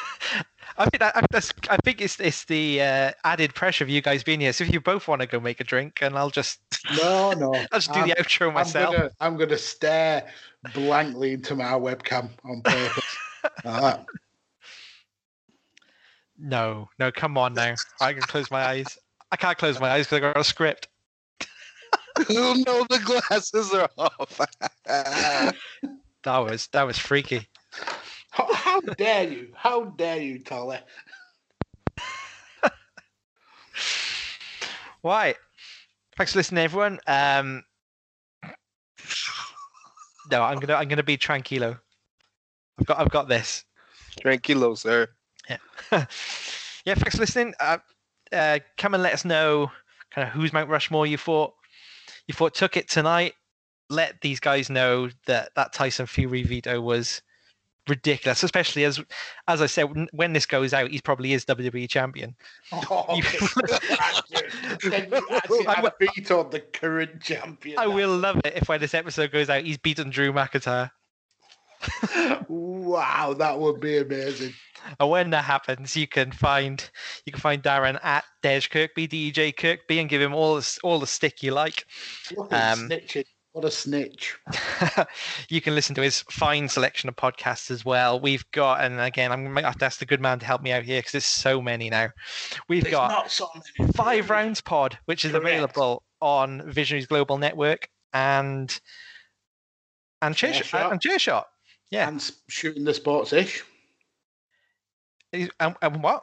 I think it's the added pressure of you guys being here. So if you both want to go make a drink, and I'll just no, I'll just do the outro myself. I'm gonna stare blankly into my webcam on purpose. No, come on now. I can close my eyes. I can't close my eyes because I got a script. Oh no, the glasses are off. That was freaky. How dare you? How dare you, Tully? Right. Thanks for listening, everyone. No, I'm gonna be tranquilo. I've got this. Tranquilo, sir. Yeah. Yeah, thanks for listening. Come and let us know kind of whose Mount Rushmore you thought took it tonight. Let these guys know that Tyson Fury veto was ridiculous, especially as I said, when this goes out, he probably is WWE champion. Oh, I vetoed the current champion. I will love it if when this episode goes out, he's beaten Drew McIntyre. Wow, that would be amazing. And when that happens, you can find Darren at Dej Kirkby, DJ Kirkby, and give him all the stick you like. Snitching. What a snitch. You can listen to his fine selection of podcasts as well. We've got, and again, I'm going to have to ask the good man to help me out here because there's so many now. We've got not so many. 5 Rounds Pod, which is available on Visionaries Global Network and Chairshot. Yeah. And Shooting the Sports-ish. And what?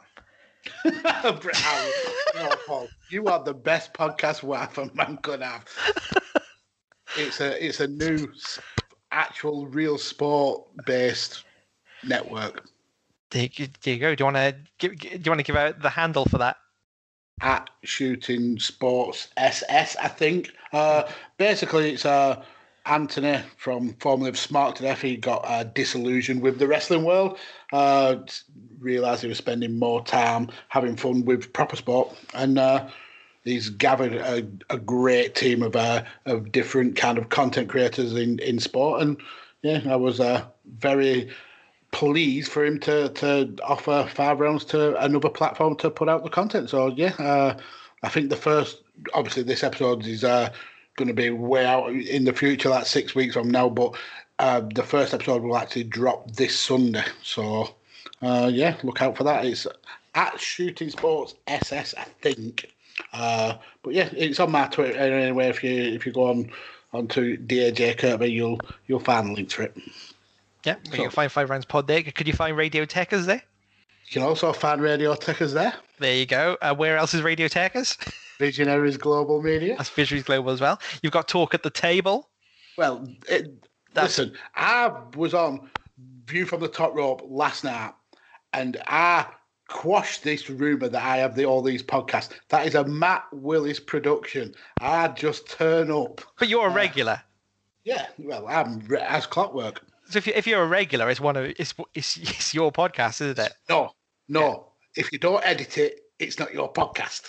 Paul, you are the best podcast wife a man could have. It's a new, actual, real sport-based network. There you go. Do you want to give out the handle for that? At Shooting Sports SS, I think. Basically, it's Anthony from formerly of Smart to Death. He got disillusioned with the wrestling world. Realised he was spending more time having fun with proper sport, and he's gathered a great team of different kind of content creators in sport. And yeah, I was very pleased for him to offer 5 rounds to another platform to put out the content. So yeah, I think the first, obviously this episode is going to be way out in the future, like 6 weeks from now, but the first episode will actually drop this Sunday. So yeah, look out for that. It's at Shooting Sports SS, I think. But yeah, it's on my Twitter anyway. If you go onto DAJ Kirby, you'll find the link to it. Yeah, so, you can find 5 Rounds Pod there. Could you find Radio Techers there? You can also find Radio Techers there. There you go. Where else is Radio Techers? Visionaries Global Media. That's Visionaries Global as well. You've got Talk at the Table. Well, listen, I was on View from the Top Rope last night, and I quashed this rumour that I have all these podcasts. That is a Matt Willis production. I just turn up. But you're a regular. Yeah, well, I'm as clockwork. So if you're a regular, it's your podcast, isn't it? No. Yeah. If you don't edit it, it's not your podcast.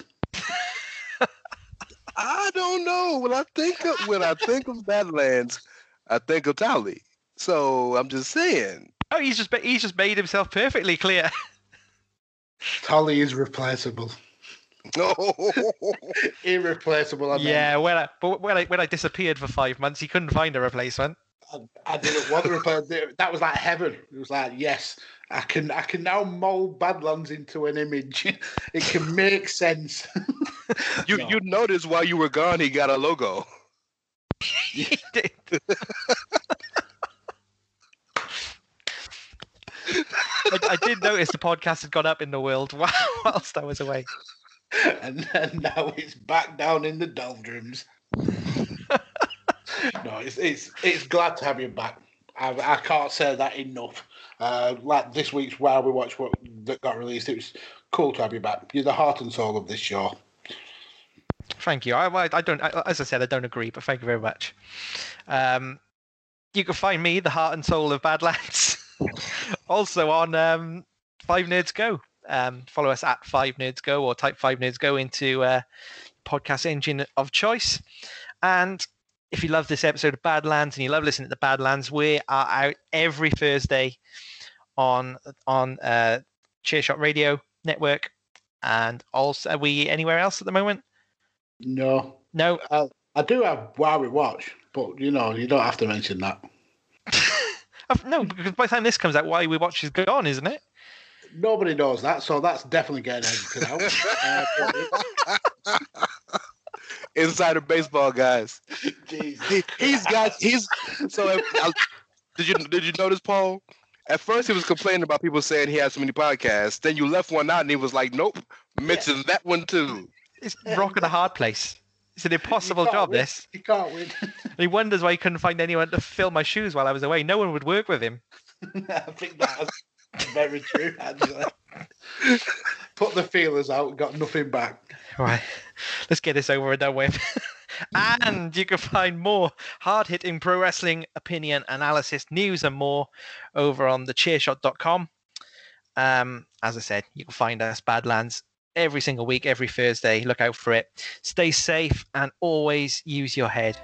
I don't know. When I think of Badlands, I think of Tally. So I'm just saying. Oh, he's just made himself perfectly clear. Tolly is replaceable. Irreplaceable. Yeah, when I disappeared for 5 months, he couldn't find a replacement. I didn't want to replace. That was like heaven. It was like, yes, I can now mold Badlands into an image. It can make sense. You noticed while you were gone, he got a logo. He did. I did notice the podcast had gone up in the world whilst I was away. And now it's back down in the doldrums. No, it's glad to have you back. I can't say that enough. Like this week's While We Watch What that got released, it was cool to have you back. You're the heart and soul of this show. Thank you. I don't, as I said, I don't agree, but thank you very much. You can find me, the heart and soul of Badlands, also on 5 Nerds Go. Follow us at 5 Nerds Go or type 5 Nerds Go into podcast engine of choice. And if you love this episode of Badlands and you love listening to Badlands, we are out every Thursday on Chairshot Radio Network. And also, are we anywhere else at the moment? No. I do have While We Watch, but you don't have to mention that. No, because by the time this comes out, While We Watch is gone, isn't it? Nobody knows that, so that's definitely getting edited out. Insider baseball, guys. Jeez. Did you notice, Paul? At first, he was complaining about people saying he had so many podcasts. Then you left one out, and he was like, "Nope, mention that one too." It's rock and a hard place. It's an impossible job, win. this. You can't win. He wonders why he couldn't find anyone to fill my shoes while I was away. No one would work with him. I think that's very true, actually. Put the feelers out, got nothing back. Right, let's get this over and done with. And you can find more hard-hitting pro wrestling opinion, analysis, news, and more over on thechairshot.com. As I said, you can find us, Badlands, every single week, every Thursday. Look out for it. Stay safe and always use your head.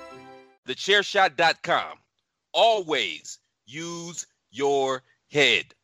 TheChairShot.com. Always use your head.